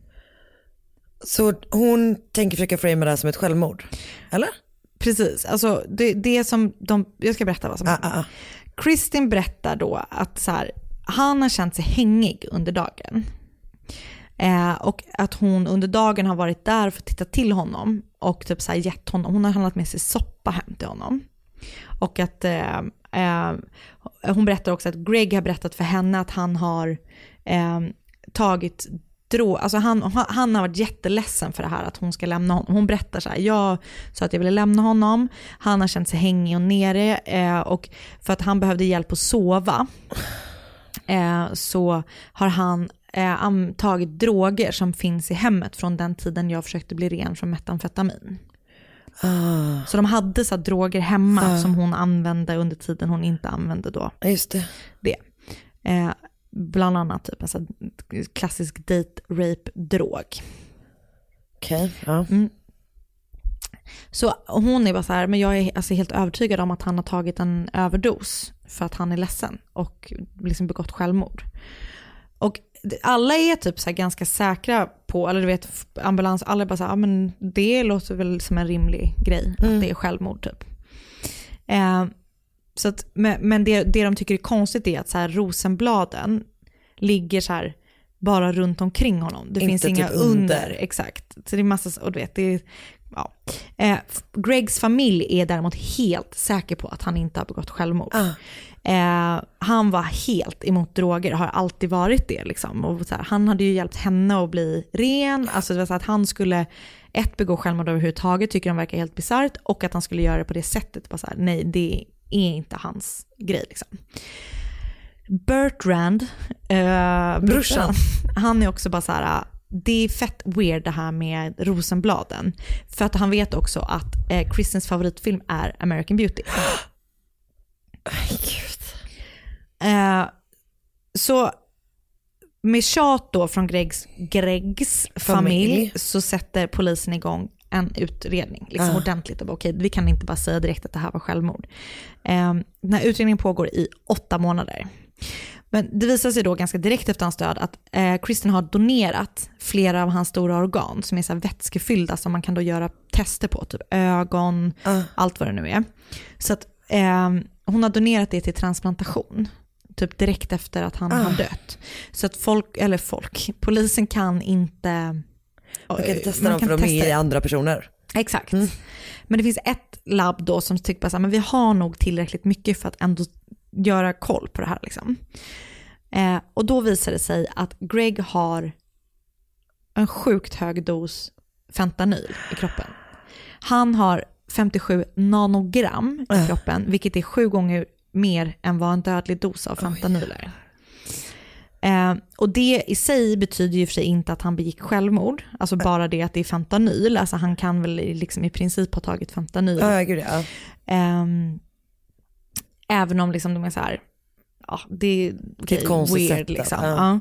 Så hon tänker försöka framea det här som ett självmord? Eller? Precis. Alltså det, det som de, jag ska berätta vad som ah, ah, ah. Kristin berättar då att så här, han har känt sig hängig under dagen. Eh, och att hon under dagen har varit där för att titta till honom och typ så här gett honom, hon har handlat med sig soppa hem till honom. Och att eh, eh, hon berättar också att Greg har berättat för henne att han har eh, tagit drog, alltså han, han har varit jätteledsen för det här att hon ska lämna honom. Hon berättar så här, jag sa att jag ville lämna honom, han har känt sig hängig och nere eh, och för att han behövde hjälp att sova eh, så har han Eh, tagit droger som finns i hemmet från den tiden jag försökte bli ren från metamfetamin. Ah. Så de hade så här, droger hemma ah. som hon använde under tiden hon inte använde då. Just det. det. Eh, bland annat typ en så här, klassisk date-rape-drog. Okej, okay. ja. Mm. Så hon är bara så här, men jag är alltså helt övertygad om att han har tagit en överdos för att han är ledsen och liksom begått självmord. Och alla är typ så här ganska säkra på, eller du vet, ambulans, alla är bara så här, ja men det låter väl som en rimlig grej mm. att det är självmord typ. Eh, så att, men men det, det de tycker är konstigt är att så här, rosenbladen ligger så här bara runt omkring honom. Det Inte finns inga typ under. under. Exakt. Så det är massa, och du vet, det är, ja. Eh, Gregs familj är däremot helt säker på att han inte har begått självmord. Ah. Eh, han var helt emot droger, har alltid varit det liksom. Och så här, han hade ju hjälpt henne att bli ren, alltså det var så att han skulle ett begå självmord överhuvudtaget, tycker de verkar helt bizarrt, och att han skulle göra det på det sättet, bara så här, nej det är inte hans grej liksom. Bertrand eh, brorsan, han är också bara så här, det är fett weird det här med rosenbladen, för att han vet också att eh, Kristens favoritfilm är American Beauty. Gud. Eh, så med tjat då från Gregs, Gregs familj, familj så sätter polisen igång en utredning liksom uh. ordentligt och bara, okej, vi kan inte bara säga direkt att det här var självmord. Eh, den här utredningen pågår i åtta månader. Men det visar sig då ganska direkt efter hans död att eh, Kristen har donerat flera av hans stora organ som är så här vätskefyllda som man kan då göra tester på, typ ögon, uh. allt vad det nu är. Så att eh, hon har donerat det till transplantation typ direkt efter att han uh. har dött. Så att folk, eller folk, polisen kan inte... Man kan inte testa dem för de är i andra personer. Exakt. Mm. Men det finns ett labb då som tycker att vi har nog tillräckligt mycket för att ändå göra koll på det här liksom. Eh, och då visar det sig att Greg har en sjukt hög dos fentanyl i kroppen. Han har femtiosju nanogram i kroppen, vilket är sju gånger mer än vad en dödlig dos av fentanyl är. Eh, och det i sig betyder ju för sig inte att han begick självmord. Alltså bara det att det är fentanyl. Alltså han kan väl liksom i princip ha tagit fentanyl. Ja, gud, ja. Eh, även om liksom de är så här, ja, det är okay, ett konstigt weird sätt, liksom. ja. Ja.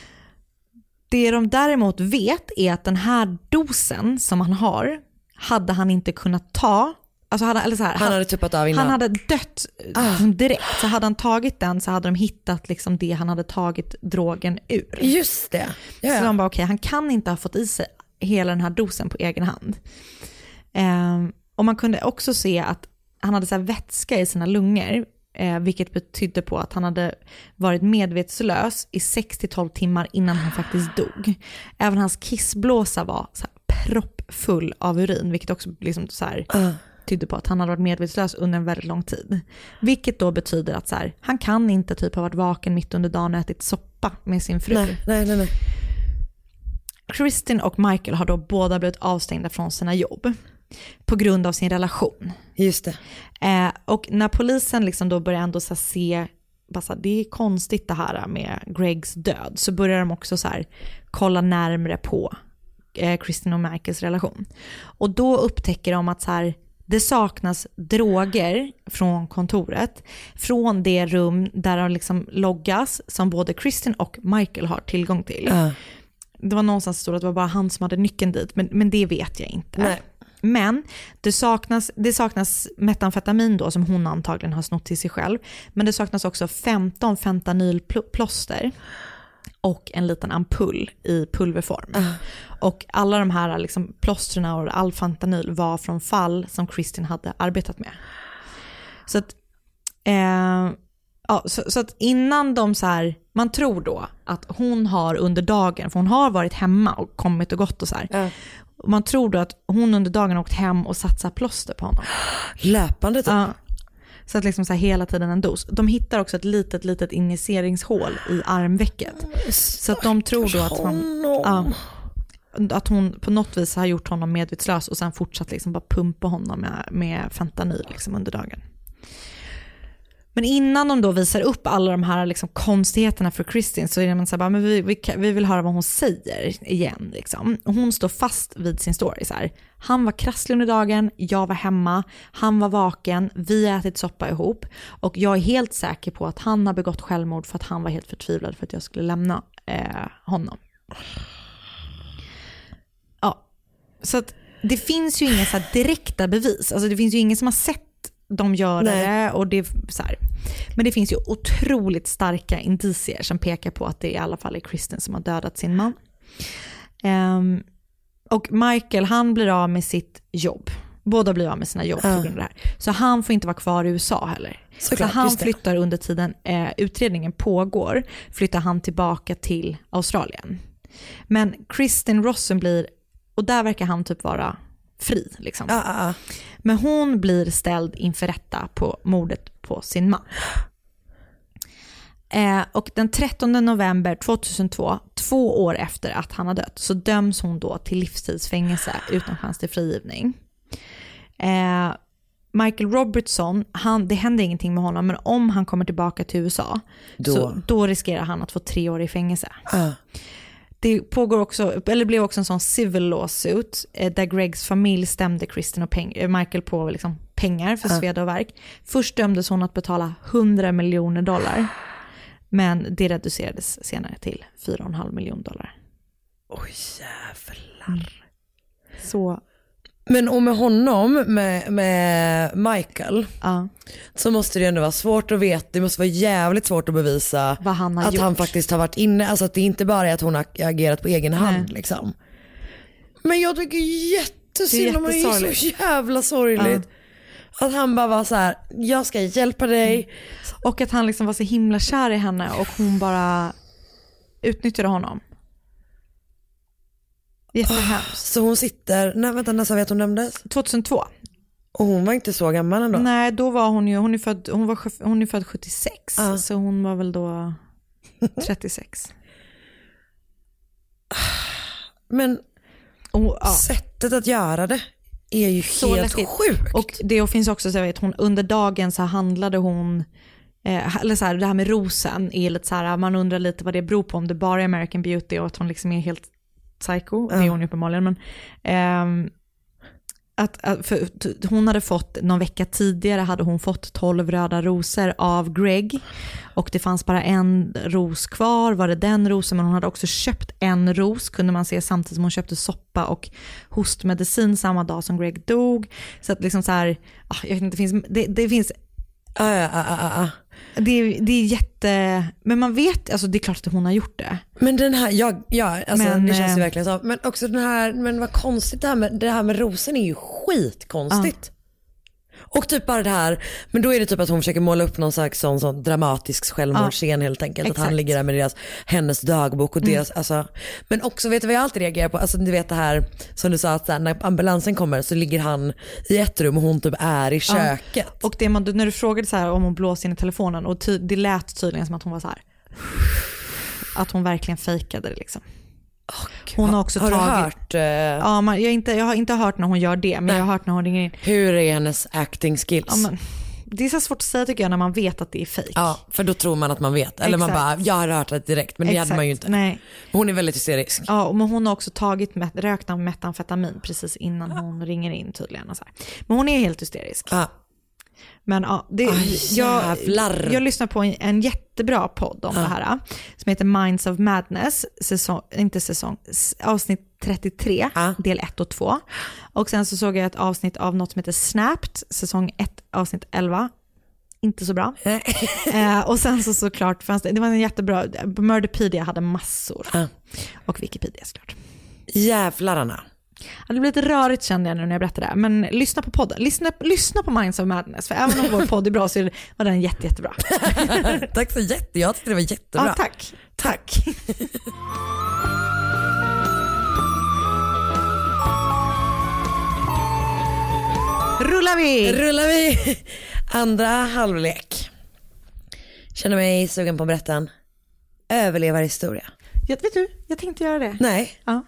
Det de däremot vet är att den här dosen som han har hade han inte kunnat ta. Alltså hade, eller så här, han hade tuppat av innan. Han hade dött ah. direkt. Så hade han tagit den så hade de hittat liksom det han hade tagit drogen ur. Just det. Ja, ja. Så de bara okej, okay, han kan inte ha fått i sig hela den här dosen på egen hand. Um, och man kunde också se att han hade så här vätska i sina lungor. Eh, vilket betydde på att han hade varit medvetslös i sex till tolv timmar innan han faktiskt dog. Även hans kissblåsa var så här proppfull av urin, vilket också liksom så här uh. tydde på att han hade varit medvetslös under en väldigt lång tid. Vilket då betyder att så här, han kan inte typ ha varit vaken mitt under dagen och ätit soppa med sin fru. Nej, nej, nej, nej. Kristin och Michael har då båda blivit avstängda från sina jobb på grund av sin relation. Just det. Eh, och när polisen liksom då börjar ändå så se, bara så här, det är konstigt det här med Gregs död, så börjar de också så här kolla närmare på eh, Kristin och Michaels relation. Och då upptäcker de att så här, det saknas droger från kontoret, från det rum där de liksom loggas som både Kristin och Michael har tillgång till. Uh. Det var någonstans stod att det var bara han som hade nyckeln dit, men, men det vet jag inte. Nej. Men det saknas, det saknas metamfetamin då som hon antagligen har snott till sig själv. Men det saknas också femton fentanylplåster och en liten ampull i pulverform. Uh. Och alla de här liksom plåstren och all fentanyl var från fall som Kristin hade arbetat med. Så att, eh, ja, så, så att innan de så här, man tror då att hon har under dagen, för hon har varit hemma och kommit och gått och så här. Uh. Och man tror då att hon under dagen åkt hem och satsat plåster på honom. Löpande typ. Ja. Så att liksom så här hela tiden en dos. De hittar också ett litet, litet injiceringshål i armvecket. Så att de tror då att hon, ja, att hon på något vis har gjort honom medvetslös och sen fortsatt liksom bara pumpa honom med, med fentanyl liksom under dagen. Men innan de då visar upp alla de här liksom konstigheterna för Kristin, så är det man så här, men vi, vi, vi vill höra vad hon säger igen. Liksom. Och hon står fast vid sin story. Så här. Han var krasslig under dagen, jag var hemma, han var vaken, vi har ätit soppa ihop. Och jag är helt säker på att han har begått självmord för att han var helt förtvivlad för att jag skulle lämna eh, honom. Ja, så att det finns ju inga så här direkta bevis. Alltså det finns ju ingen som har sett de gör det och det så här. Men det finns ju otroligt starka indicier som pekar på att det i alla fall är Kristin som har dödat sin man. Um, och Michael, han blir av med sitt jobb. Båda blir av med sina jobb uh. på grund av det här. Så han får inte vara kvar i U S A heller. Så, så han flyttar under tiden eh, utredningen pågår, flyttar han tillbaka till Australien. Men Kristin Rossen blir, och där verkar han typ vara fri liksom. Uh, uh, uh. Men hon blir ställd inför rätta på mordet på sin man. Eh, och den trettonde november tjugohundratvå, två år efter att han har dött, så döms hon då till livstidsfängelse utan chans till frigivning. Eh, Michael Robertson, han, det händer ingenting med honom, men om han kommer tillbaka till U S A då, så, då riskerar han att få tre år i fängelse. Uh. Det pågår också, eller blev också en sån civil lawsuit eh, där Gregs familj stämde Kristin och peng- Michael på liksom pengar för uh. sveda och verk. Först dömdes hon att betala hundra miljoner dollar, men det reducerades senare till fyra komma fem miljoner dollar. Oj jävlar. Så. Men och med honom, med, med Michael, uh. så måste det ändå vara svårt att veta, det måste vara jävligt svårt att bevisa vad han har att gjort. Han faktiskt har varit inne, alltså att det inte bara är att hon har agerat på egen hand. Nej. Liksom. Men jag tycker jättesynd om det, är så jävla sorgligt. Uh. Att han bara var så här: jag ska hjälpa dig. Mm. Och att han liksom var så himla kär i henne och hon bara utnyttjade honom. Jättehemskt. Så hon sitter, nej vänta, när sa vi att hon dömdes? tjugohundratvå. Och hon var inte så gammal ändå? Nej, då var hon ju, hon är född, hon var, hon är född sjuttiosex, uh. så hon var väl då trettiosex. Men och, ja. sättet att göra det är ju så helt läskigt. sjukt. Och det finns också så jag vet hon under dagen så handlade hon eh, eller så här, det här med rosen är lite så här, man undrar lite vad det beror på, om det bara är American Beauty och att hon liksom är helt psycho, det är hon ju uppenbarligen, men ehm, Att, att, för hon hade fått, någon vecka tidigare hade hon fått tolv röda rosor av Greg och det fanns bara en ros kvar, var det den rosen, men hon hade också köpt en ros, kunde man se, samtidigt som hon köpte soppa och hostmedicin samma dag som Greg dog. Så att liksom så här, jag vet inte, det finns, det, det finns ah, ah, ah, ah. Det är, det är jätte, men man vet, alltså det är klart att hon har gjort det. Men den här, ja, ja alltså men, det känns ju verkligen så. Men också den här, men vad konstigt det här med, det här med rosen är ju skitkonstigt. Ja. Och typ bara det här, men då är det typ att hon försöker måla upp någon slags sån, sån dramatisk självmordsscen ja. helt enkelt. Exakt. Att han ligger där med deras, hennes dagbok och mm. deras, alltså. Men också, vet du vad jag alltid reagerar på? Alltså du vet det här, som du sa att här, när ambulansen kommer så ligger han i ett rum och hon typ är i köket. Ja. Och det man, när du frågade så här om hon blåser in i telefonen och ty, det lät tydligen som att hon var så här. Att hon verkligen fejkade det liksom. Oh, hon har också har tagit, du hört? Uh... Ja, man, jag, inte, jag har inte hört när hon gör det, men Nej. jag har hört när hon ringer in. Hur är hennes acting skills? Ja, men, det är så svårt att säga tycker jag när man vet att det är fake. Ja, för då tror man att man vet. Eller Exakt. man bara, jag har hört det direkt, men det Exakt. hade man ju inte. Nej. Hon är väldigt hysterisk. Ja, men hon har också tagit met- rökt av metamfetamin precis innan hon ringer in tydligen. Och så här. Men hon är helt hysterisk. Ja. Men ja, det, Aj, jag, jag lyssnar på en, en jättebra podd om ja. det här som heter Minds of Madness, säsong, inte säsong, avsnitt trettiotre, ja. del ett och två. Och sen så såg jag ett avsnitt av något som heter Snapped, säsong ett, avsnitt elva. Inte så bra. eh, och sen så såklart fanns det, det var en jättebra, Murderpedia hade massor. Ja. Och Wikipedia såklart. Jävlar Anna. Ja, det blir lite rörigt kände jag nu när jag berättade det. Men lyssna på podden. Lyssna, lyssna på Minds of Madness. För även om vår podd är bra så var den jätte, jättebra. Tack så jätte. Jag tyckte det var jättebra. Ja, tack. Tack. Rullar vi. Rullar vi. Andra halvlek. Känner mig sugen på att berätta en överlevarhistoria. Jag, vet du, jag tänkte göra det. Nej. Ja.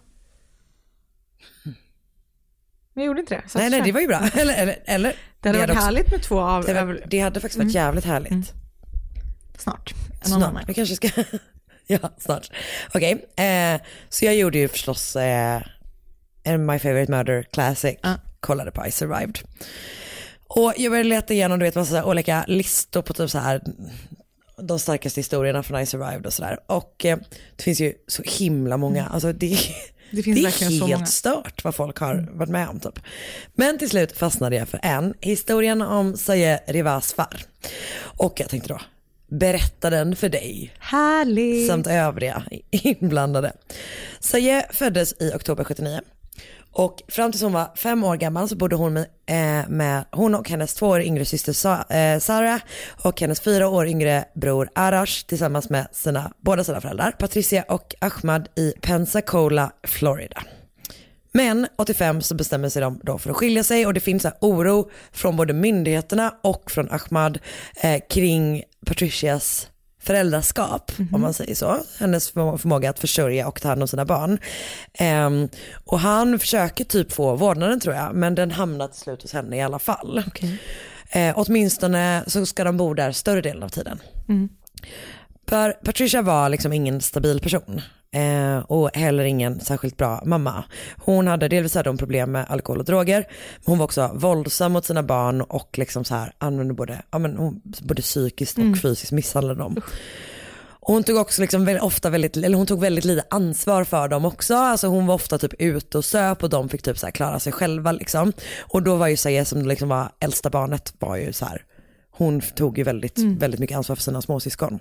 Men jag gjorde inte det. Så nej, nej, det var ju bra. Eller, eller, eller, det hade det varit hade härligt med två av... Det, var, det hade faktiskt varit jävligt mm. härligt. Mm. Snart. Snart. Vi kanske ska... ja, snart. Okej, okay. eh, så jag gjorde ju förstås eh, en My Favorite Murder Classic. Uh. Kollade på I Survived. Och jag började leta igenom, du vet, massa olika listor på typ så här... de starkaste historierna från I Survived och sådär. Och eh, det finns ju så himla många. Mm. Alltså det... Det, finns det verkligen är så helt många. stört vad folk har varit med om typ. Men till slut fastnade jag för en. Historien om Sayed Rivas far. Och jag tänkte då berätta den för dig. Härligt. Samt övriga inblandade. Sayed föddes i oktober sjuttionio. Och fram tills hon var fem år gammal så bodde hon med, eh, med hon och hennes två år yngre syster Sa, eh, Sarah och hennes fyra år yngre bror Arash tillsammans med sina, båda sina föräldrar, Patricia och Ahmad, i Pensacola, Florida. Men åttiofem så bestämmer sig de då för att skilja sig, och det finns så här oro från både myndigheterna och från Ahmad eh, kring Patricias föräldraskap, mm-hmm. om man säger så. Hennes förmåga att försörja och ta hand om sina barn. Um, och han försöker typ få vårdnaden, tror jag, men den hamnar till slut hos henne i alla fall. Okay. Uh, åtminstone så ska de bo där större delen av tiden. Mm. För Patricia var liksom ingen stabil person. Eh, och heller ingen särskilt bra mamma. Hon hade delvis hade hon problem med alkohol och droger, men hon var också våldsam mot sina barn och liksom så här använde både, ja, men hon, både psykiskt och mm. fysiskt misshandlade dem. Och hon tog också liksom väldigt, ofta väldigt, eller hon tog väldigt lite ansvar för dem också. Alltså hon var ofta typ ute och söp och de fick typ så här klara sig själva liksom. Och då var ju Sayed, som liksom var äldsta barnet, var ju så här, hon tog ju väldigt, mm. väldigt mycket ansvar för sina småsyskon.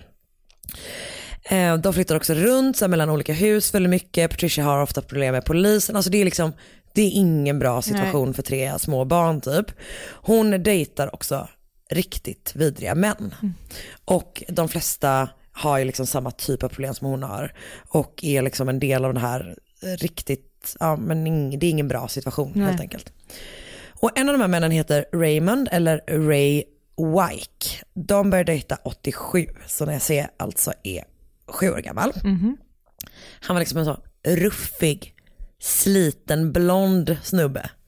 De flyttar också runt så här, mellan olika hus väldigt mycket. Patricia har ofta problem med polisen. Alltså det är liksom, det är ingen bra situation. Nej. För tre små barn typ. Hon dejtar också riktigt vidriga män. Mm. Och de flesta har ju liksom samma typ av problem som hon har. Och är liksom en del av den här riktigt, ja men det är ingen bra situation. Nej. Helt enkelt. Och en av de här männen heter Raymond, eller Ray Wyke. De började dejta åttiosju. Så när jag ser alltså är sju år gammal. Mm-hmm. Han var liksom en så ruffig, sliten, blond snubbe.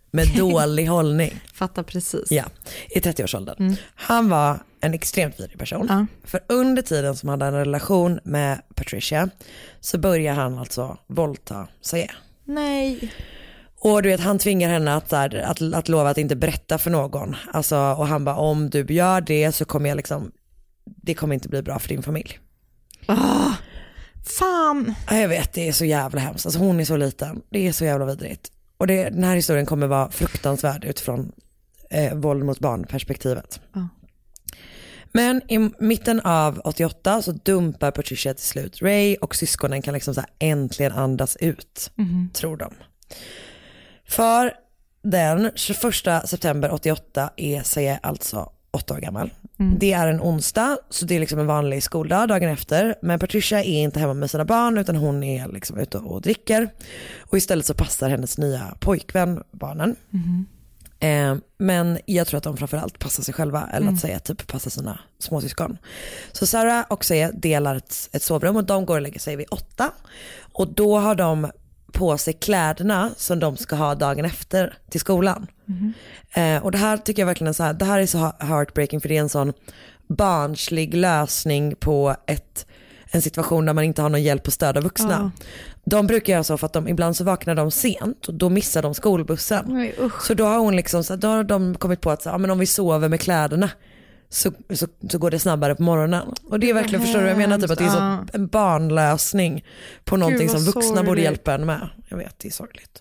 med dålig hållning. Fattar precis. Ja, i trettioårsåldern. Mm. Han var en extremt vidrig person. Ja. För under tiden som han hade en relation med Patricia så börjar han alltså våldta Sayeh. Nej. Och du vet, han tvingar henne att, att, att, att lova att inte berätta för någon. Alltså, och han bara, om du gör det så kommer jag liksom, det kommer inte bli bra för din familj. Oh, fan. Jag vet, det är så jävla hemskt. Alltså, hon är så liten, det är så jävla vidrigt. Och det, den här historien kommer vara fruktansvärd utifrån eh, våld mot barn-perspektivet. Oh. Men i mitten av åttioåtta så dumpar Patricia till slut Ray och syskonen kan liksom så här äntligen andas ut, mm. tror de. För den tjugoförsta september åttioåtta är Sayeh alltså åtta år gammal. Mm. Det är en onsdag, så det är liksom en vanlig skoldag dagen efter. Men Patricia är inte hemma med sina barn utan hon är liksom ute och dricker. Och istället så passar hennes nya pojkvän barnen. Mm. Eh, men jag tror att de framförallt passar sig själva, eller mm. att säga typ passar sina småsyskon. Så Sarah och Sayeh delar ett, ett sovrum och de går och lägger sig vid åtta. Och då har de på sig kläderna som de ska ha dagen efter till skolan. Mm. Eh, och det här tycker jag verkligen är så här, det här är så heartbreaking för det är en sån barnslig lösning på ett, en situation där man inte har någon hjälp och stöd av vuxna. Ja. De brukar göra så för att de, ibland så vaknar de sent och då missar de skolbussen. Nej, så då har hon liksom, så då har de kommit på att så, ja, men om vi sover med kläderna så, så, så går det snabbare på morgonen. Och det är verkligen, förstår du vad jag menar? Typ att det är så en barnlösning på någonting som vuxna sorgligt. Borde hjälpa en med. Jag vet, det är sorgligt.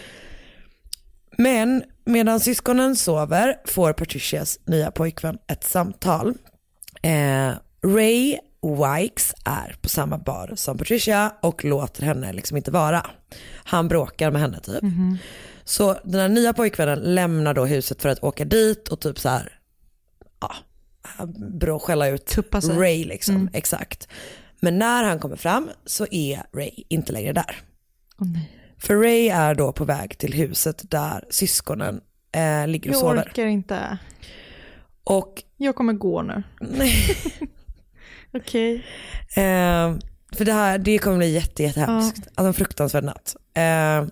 Men medan syskonen sover får Patricias nya pojkvän ett samtal. Eh, Ray Wikes är på samma bar som Patricia och låter henne liksom inte vara. Han bråkar med henne typ. Mm-hmm. Så den här nya pojkvännen lämnar då huset för att åka dit och typ så här, ja, bra skälla ut Ray liksom, mm. exakt. Men när han kommer fram så är Ray inte längre där. Oh, nej. För Ray är då på väg till huset där syskonen eh, ligger och jag sover. Jag orkar inte. Och jag kommer gå nu. Okej. Okay. Eh, för det här, det kommer bli jätte, jättehemskt. Ja. Alltså en fruktansvärd natt. Eh,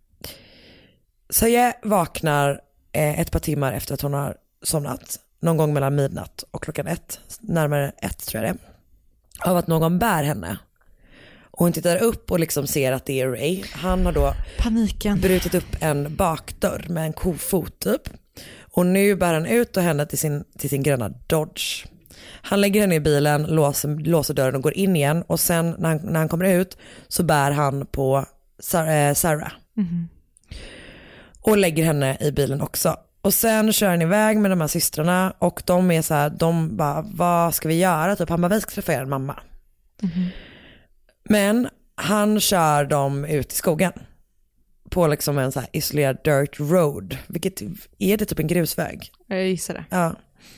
Sayeh vaknar eh, ett par timmar efter att hon har somnat. Någon gång mellan midnatt och klockan ett. Närmare ett tror jag det. Av att någon bär henne. Och hon tittar upp och liksom ser att det är Ray. Han har då paniken brutit upp en bakdörr med en kofot typ. Och nu bär han ut och henne till sin, till sin gröna Dodge. Han lägger henne i bilen, låser, låser dörren och går in igen. Och sen när han, när han kommer ut så bär han på Sarah. Sarah. Mm. Och lägger henne i bilen också. Och sen kör han iväg med de här systrarna. Och de är så här, de bara, vad ska vi göra? Typ, han bara, vi ska träffa er mamma. Mm. Men han kör dem ut i skogen. På liksom en så här isolerad dirt road. Vilket är det typ en grusväg? Jag gissar det. Ja.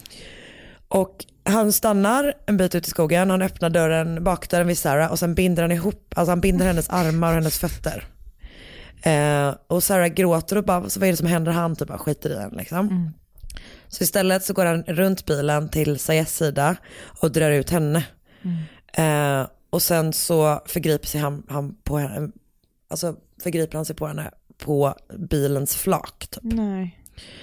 Och han stannar en bit ut i skogen. Han öppnar dörren, bakdörren vid Sarah. Och sen binder han ihop, alltså han binder hennes armar och hennes fötter. Eh, och Sarah gråter och bara, så vad är det som händer? Han typ bara skiter i den liksom. Mm. Så istället så går han runt bilen till Sayehs sida och drar ut henne. Mm. Eh, och sen så förgriper sig han, han på henne, alltså förgriper han sig på henne på bilens flak typ. Nej.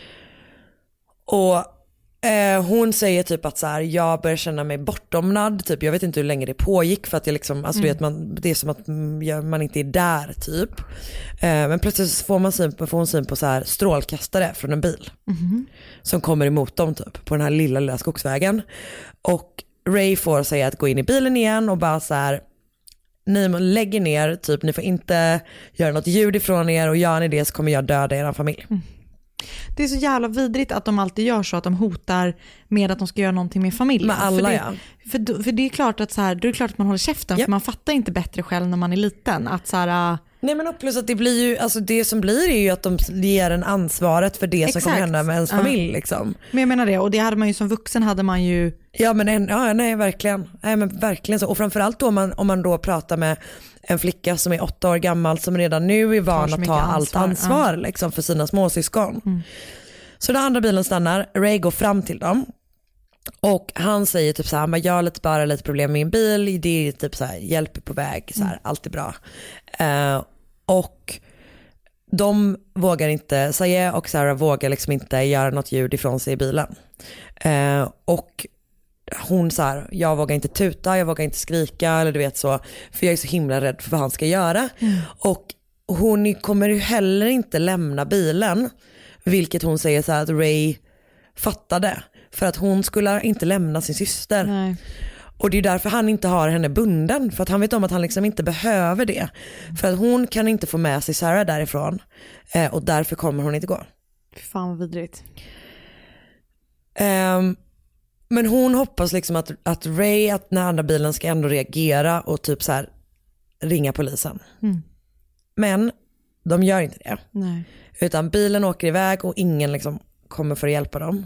Och eh, hon säger typ att så här, jag börjar känna mig bortomnad typ. Jag vet inte hur länge det pågick för att jag liksom, alltså mm. vet man, det är som att man inte är där typ. Eh, men plötsligt så får man syn på, får hon syn på så här strålkastare från en bil. Mm. Som kommer emot dem typ på den här lilla lilla skogsvägen. Och Ray får säga att gå in i bilen igen och bara så här, ni lägger ner typ, ni får inte göra något ljud ifrån er och gör ni det så kommer jag döda er familj. Mm. Det är så jävla vidrigt att de alltid gör så, att de hotar med att de ska göra någonting med familjen. Med alla, för det, ja. För, för det är klart att så här, det är klart att man håller käften, yep. För man fattar inte bättre själv när man är liten. Att så här, nej men plus att det blir ju, alltså det som blir är ju att de ger en ansvaret för det exakt. Som kommer hända med ens familj uh. liksom. Men jag menar det, och det hade man ju som vuxen hade man ju. Ja men en, ja, nej verkligen. Nej men verkligen så. Och framförallt då man, om man då pratar med en flicka som är åtta år gammal som redan nu är van att ta ansvar. allt ansvar uh. liksom, för sina småsyskon. Mm. Så den andra bilen stannar, Ray går fram till dem. Och han säger typ så här, jag har lite, bara lite problem med min bil, det är typ så här, hjälp på väg, så här, mm. allt är bra. Uh, och de vågar inte, Sayeh och Sarah vågar liksom inte göra något ljud ifrån sig i bilen. Eh, och hon så här, jag vågar inte tuta, jag vågar inte skrika eller du vet så, för jag är så himla rädd för vad han ska göra. Mm. Och hon kommer ju heller inte lämna bilen, vilket hon säger så här att Ray fattade, för att hon skulle inte lämna sin syster. Nej. Och det är därför han inte har henne bunden, för att han vet om att han liksom inte behöver det. För att hon kan inte få med sig Sarah därifrån, eh, och därför kommer hon inte gå. Fan vad vidrigt. Um, men hon hoppas liksom att, att Ray, att den andra bilen ska ändå reagera och typ så här ringa polisen. Mm. Men de gör inte det. Nej. Utan bilen åker iväg och ingen liksom kommer för att hjälpa dem.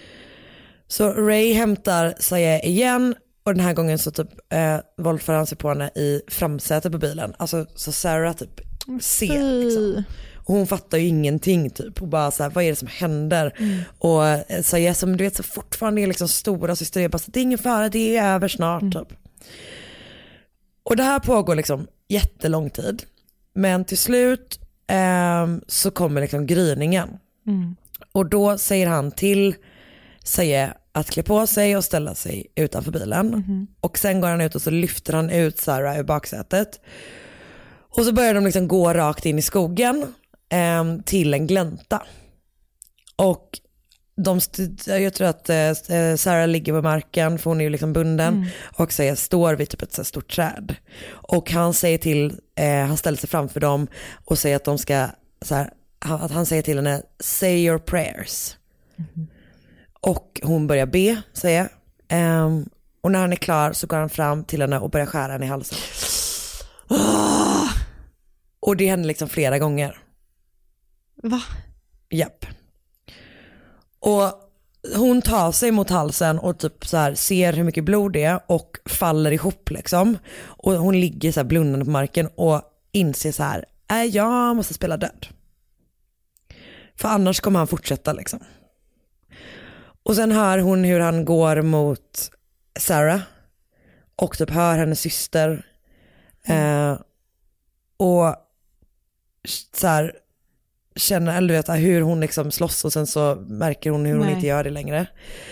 Så Ray hämtar Sayeh igen, och den här gången så typ eh, våldför han sig på henne i framsätet på bilen. Alltså så Sarah typ ser liksom. Och hon fattar ju ingenting typ, och bara så här, vad är det som händer? Mm. Och eh, Sayeh som du vet så fortfarande är liksom stora syster, är bara så, det är ingen fara, det är över snart mm. typ. Och det här pågår liksom jättelång tid. Men till slut eh, så kommer liksom gryningen. Mm. Och då säger han till Sayeh att klä på sig och ställa sig utanför bilen. Mm. Och sen går han ut och så lyfter han ut Sarah ur baksätet. Och så börjar de liksom gå rakt in i skogen eh, till en glänta. Och de st- jag tror att eh, Sarah ligger på marken, för hon är ju liksom bunden. Mm. Och Sayeh står vid typ ett så stort träd. Och han säger till, eh, han ställer sig framför dem och säger att de ska, så här, att han säger till henne, say your prayers. Mm. Och hon börjar be, säger um, och när han är klar så går han fram till henne och börjar skära henne i halsen. Oh! Och det händer liksom flera gånger. Va? Japp. Och hon tar sig mot halsen och typ så här ser hur mycket blod det är och faller ihop liksom. Och hon ligger så här blundande på marken och inser så här, äh, jag måste spela död. För annars kommer han fortsätta liksom. Och sen hör hon hur han går mot Sarah och typ hör hennes syster. Mm. Eh, och så här känner, eller du vet, hur hon liksom slåss, och sen så märker hon hur hon Nej. inte gör det längre.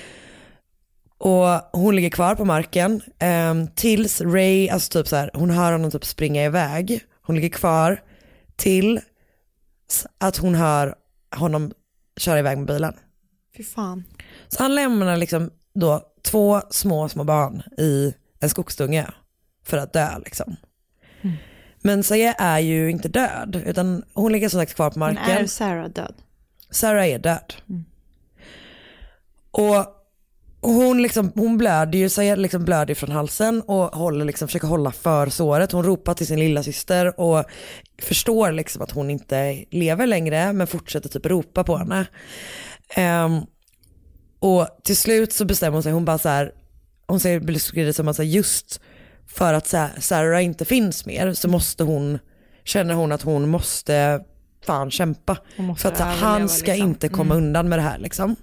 Och hon ligger kvar på marken eh, tills Ray, alltså typ så här, hon hör honom typ springa iväg. Hon ligger kvar till att hon hör honom köra iväg med bilen. Fy fan. Så han lämnar liksom då två små små barn i en skogsdunge för att dö liksom. Mm. Men Sayeh är ju inte död, utan hon ligger som sagt kvar på marken. Men är Sarah död? Sarah är död. Mm. Och hon liksom, hon blöder ju, Sayeh liksom blöder från halsen och håller liksom, försöker hålla för såret. Hon ropar till sin lilla syster och förstår liksom att hon inte lever längre, men fortsätter typ ropa på henne. Um, och till slut så bestämmer hon sig, hon bara så här, hon säger det som att just för att Sarah inte finns mer så måste hon, känner hon att hon måste fan kämpa för att han ska liksom. inte komma mm. undan med det här liksom.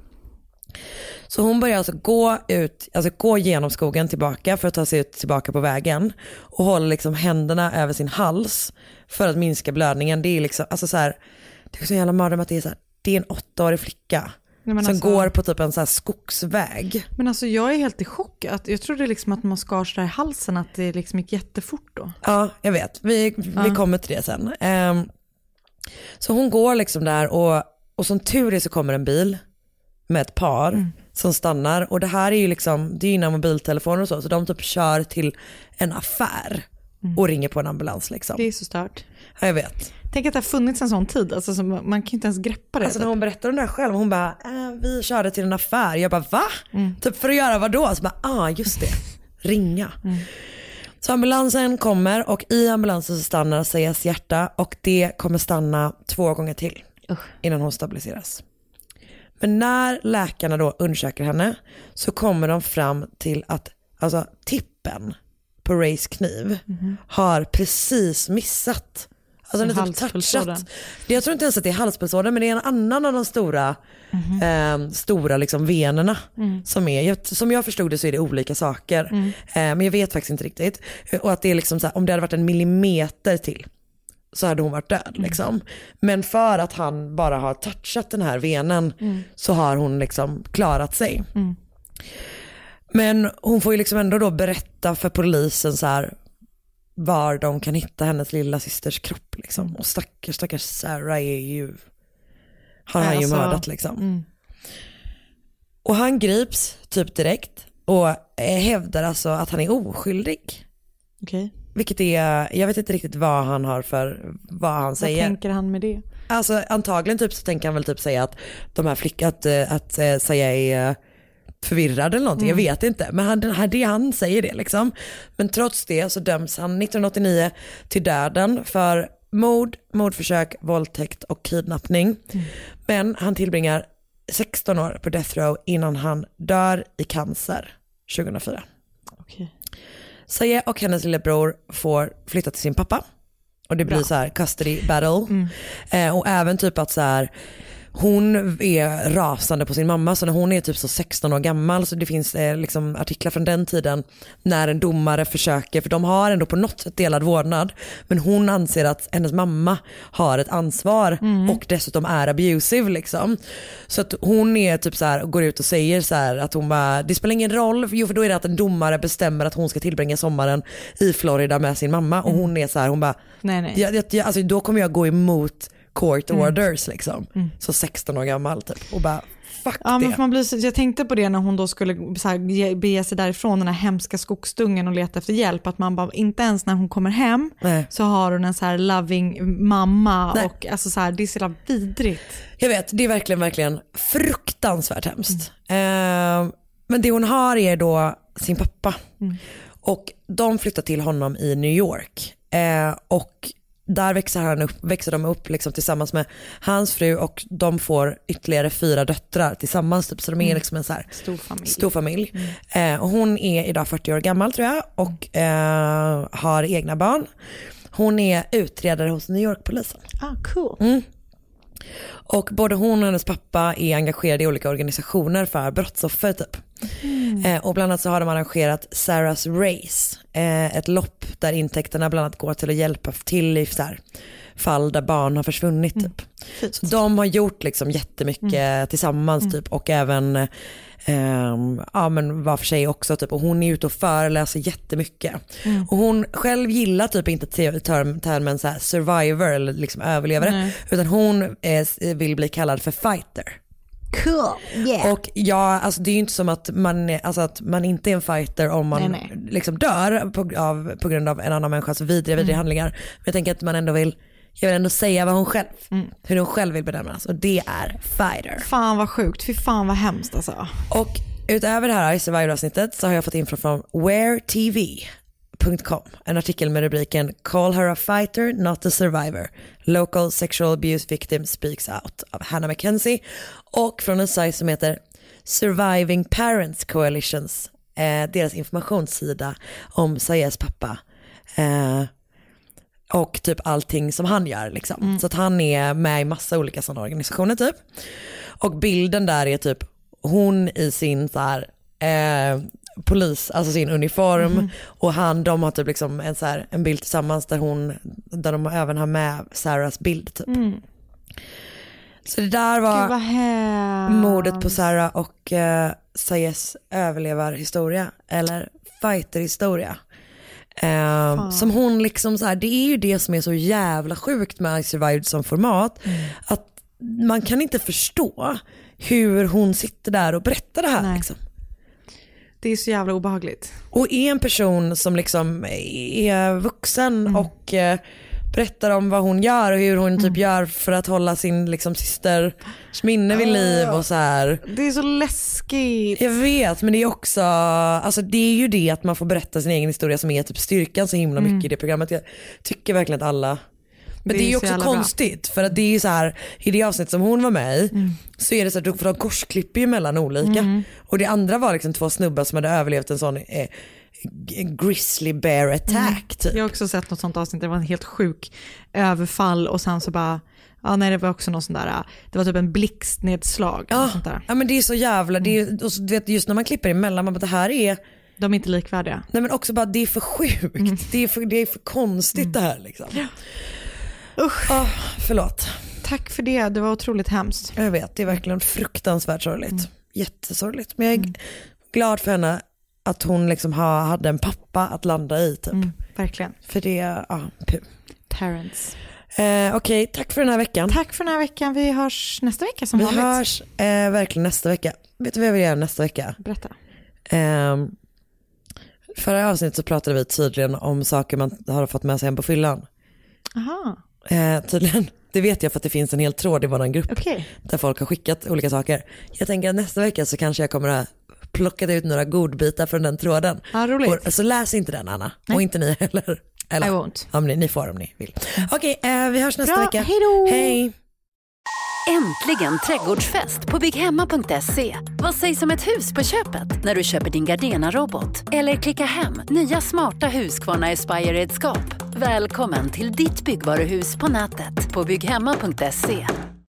Så hon börjar alltså gå ut, alltså gå genom skogen tillbaka för att ta sig ut tillbaka på vägen och hålla liksom händerna över sin hals för att minska blödningen. Det är liksom, alltså så här, det är så jävla mardröm att det är så här, det är en åttaårig flicka. Nej, som alltså, går på typ en så här skogsväg. Men alltså jag är helt i chock. Att jag trodde liksom att man skar sig i halsen, att det liksom gick jättefort då. Ja, jag vet. Vi, vi ja. kommer till det sen. Um, så hon går liksom där och, och som tur är så kommer en bil med ett par mm. som stannar. Och det här är ju liksom, det är innan mobiltelefoner och så. Så de typ kör till en affär mm. och ringer på en ambulans liksom. Det är så stört. Ja, jag vet. Tänk att det har funnits en sån tid, alltså, så man kan inte ens greppa det. Alltså när hon berättar om det här själv, hon bara, äh, vi körde till en affär. Jag bara, va? Mm. Typ för att göra vad då? Så bara, ah just det, ringa. Mm. Så ambulansen kommer och i ambulansen så stannar Sayehs hjärta och det kommer stanna två gånger till Usch. innan hon stabiliseras. Men när läkarna då undersöker henne så kommer de fram till att alltså, tippen på Rays kniv mm. har precis missat. Alltså den är typ touchat. Jag tror inte ens att det är halspulsådern, men det är en annan av de stora mm. eh, stora liksom venerna mm. som är, som jag förstod det så är det olika saker. Mm. Eh, men jag vet faktiskt inte riktigt. Och att det är liksom så här, om det hade varit en millimeter till så hade hon varit död liksom. Mm. Men för att han bara har touchat den här venen mm. så har hon liksom klarat sig. Mm. Men hon får ju liksom ändå då berätta för polisen så här var de kan hitta hennes lilla systers kropp liksom. Och stackars, stackars Sarah är ju har han alltså, ju mördat liksom. Mm. Och han grips typ direkt och hävdar alltså att han är oskyldig. Okej. Okay. Vilket är, jag vet inte riktigt vad han har för, vad han säger. Vad tänker han med det? Alltså antagligen typ så tänker han väl typ säga att de här flickorna, att, att, att säga är förvirrad eller någonting, mm. jag vet inte. Men han, det han säger det liksom. Men trots det så döms han nittonhundraåttionio till döden för mord, mordförsök, våldtäkt och kidnappning. Mm. Men han tillbringar sexton år på death row innan han dör i cancer tjugohundrafyra. Okay. Sayeh och hennes lillebror får flytta till sin pappa. Och det blir Bra. så här custody battle. Mm. Eh, och även typ att så här, hon är rasande på sin mamma, så när hon är typ så sexton år gammal, så det finns eh, liksom artiklar från den tiden när en domare försöker, för de har ändå på något sätt delad vårdnad, men hon anser att hennes mamma har ett ansvar mm. och dessutom är abusive liksom. Så att hon är typ så här, går ut och säger så här att hon bara, det spelar ingen roll, jo för då är det att en domare bestämmer att hon ska tillbringa sommaren i Florida med sin mamma och hon är så här, hon bara nej, nej. Jag, jag, alltså, då kommer jag gå emot court orders mm. liksom. Mm. Så sexton år gammal typ. Och bara fuck ja, det. Men man blir så, jag tänkte på det när hon då skulle så här, bege sig därifrån den här hemska skogsdungen och leta efter hjälp. Att man bara, inte ens när hon kommer hem Nej. så har hon en så här loving mamma. Nej. Och alltså så här, det är så vidrigt. Jag vet, det är verkligen, verkligen fruktansvärt hemskt. Mm. Uh, men det hon har är då sin pappa. Mm. Och de flyttar till honom i New York. Uh, och där växer, han upp, växer de upp liksom tillsammans med hans fru och de får ytterligare fyra döttrar tillsammans typ, så de är mm. liksom en så här stor familj. Stor familj. Mm. Eh, och hon är idag fyrtio år gammal tror jag och eh, har egna barn. Hon är utredare hos New York-polisen. Ah, cool. Mm. Och både hon och hennes pappa är engagerade i olika organisationer för brottsoffer typ. Mm. Eh, och bland annat så har de arrangerat Sarah's Race, eh, ett lopp där intäkterna bland annat går till att hjälpa till i så här fall där barn har försvunnit typ. Mm. Så de har gjort liksom jättemycket mm. tillsammans mm. typ och även eh, ja men var för sig också typ, och hon är ute och föreläser jättemycket. Mm. Och hon själv gillar typ inte term, termen så här survivor eller liksom överlevare. Nej. Utan hon eh, vill bli kallad för fighter. Cool. Yeah. Och ja, alltså det är ju inte som att man, alltså att man inte är en fighter om man nej, nej. liksom dör på, av, på grund av en annan människas vidriga, vidriga mm. handlingar. Men jag tänker att man ändå vill, jag vill ändå säga vad hon själv, mm. hur hon själv vill bedömas. Och det är fighter. Fan vad sjukt, fy fan vad hemskt alltså. Och utöver det här i Survivor-avsnittet så har jag fått in från where t v punkt com en artikel med rubriken Call her a fighter, not a survivor. Local sexual abuse victim speaks out av Hannah McKenzie. Och från en sajt som heter Surviving Parents Coalitions, eh, deras informationssida om Sayehs pappa. Eh, och typ allting som han gör liksom. Mm. Så att han är med i massa olika sådana organisationer typ. Och bilden där är typ hon i sin så här eh, polis, alltså sin uniform mm. och han, de har typ liksom en, så här, en bild tillsammans där hon, där de även har med Sarahs bild typ. Mm. Så det där var mordet på Sarah och uh, Sayehs överlevarhistoria eller fighterhistoria. Uh, som hon liksom så här, det är ju det som är så jävla sjukt med I Survived som format, mm. att man kan inte förstå hur hon sitter där och berättar det här liksom. Det är så jävla obehagligt. Och är en person som liksom är vuxen mm. och eh, berättar om vad hon gör och hur hon typ mm. gör för att hålla sin liksom systers minne vid liv och så här. Det är så läskigt. Jag vet, men det är också, alltså det är ju det att man får berätta sin egen historia som är typ styrkan så himla mycket mm. i det programmet. Jag tycker verkligen att alla. Men det är ju också konstigt bra. För att det är så här, i det avsnitt som hon var med i mm. så är det så att de korsklipper ju mellan olika mm. och det andra var liksom två snubbar som hade överlevt en sån eh, grizzly bear attack mm. typ. Jag har också sett något sånt avsnitt, det var en helt sjuk överfall och sen så bara ja nej det var också något sånt där, det var typ en blixtnedslag ja, och sånt där. Ja men det är så jävla det är, och så, du vet, just när man klipper emellan man bara, det här är de är inte likvärdiga. Nej men också bara det är för sjukt mm. det, är för, det är för konstigt mm. det här liksom. Ja. Usch. Oh, förlåt. Tack för det, det var otroligt hemskt. Jag vet, det är verkligen fruktansvärt sorgligt. Mm. Jättesorgligt. Men jag är mm. glad för henne att hon liksom ha, hade en pappa att landa i typ. Mm, verkligen. För det, ja, pu. Terrence. Eh, Okej, okay, tack för den här veckan. Tack för den här veckan. Vi hörs nästa vecka som Vi vanligt. Vi hörs eh, verkligen nästa vecka. Vet du vad jag vill göra nästa vecka? Berätta. Eh, förra avsnittet så pratade vi tydligen om saker man har fått med sig hem på fyllan. Aha. Eh, tydligen. Det vet jag för att det finns en hel tråd i vår grupp. Okay. Där folk har skickat olika saker. Jag tänker att nästa vecka så kanske jag kommer att plocka ut några godbitar från den tråden. Ah, roligt. Och, så läs inte den, Anna. Nej. Och inte ni heller. Eller, I won't. Om ni, ni får om ni vill. Okej, okay, eh, vi hörs nästa Bra, vecka. Hejdå. Hej. Äntligen trädgårdsfest på bygghemma punkt se. Vad sägs om ett hus på köpet när du köper din Gardena-robot? Eller klicka hem nya smarta Husqvarna Aspire-redskap. Välkommen till ditt byggvaruhus på nätet på bygghemma punkt se.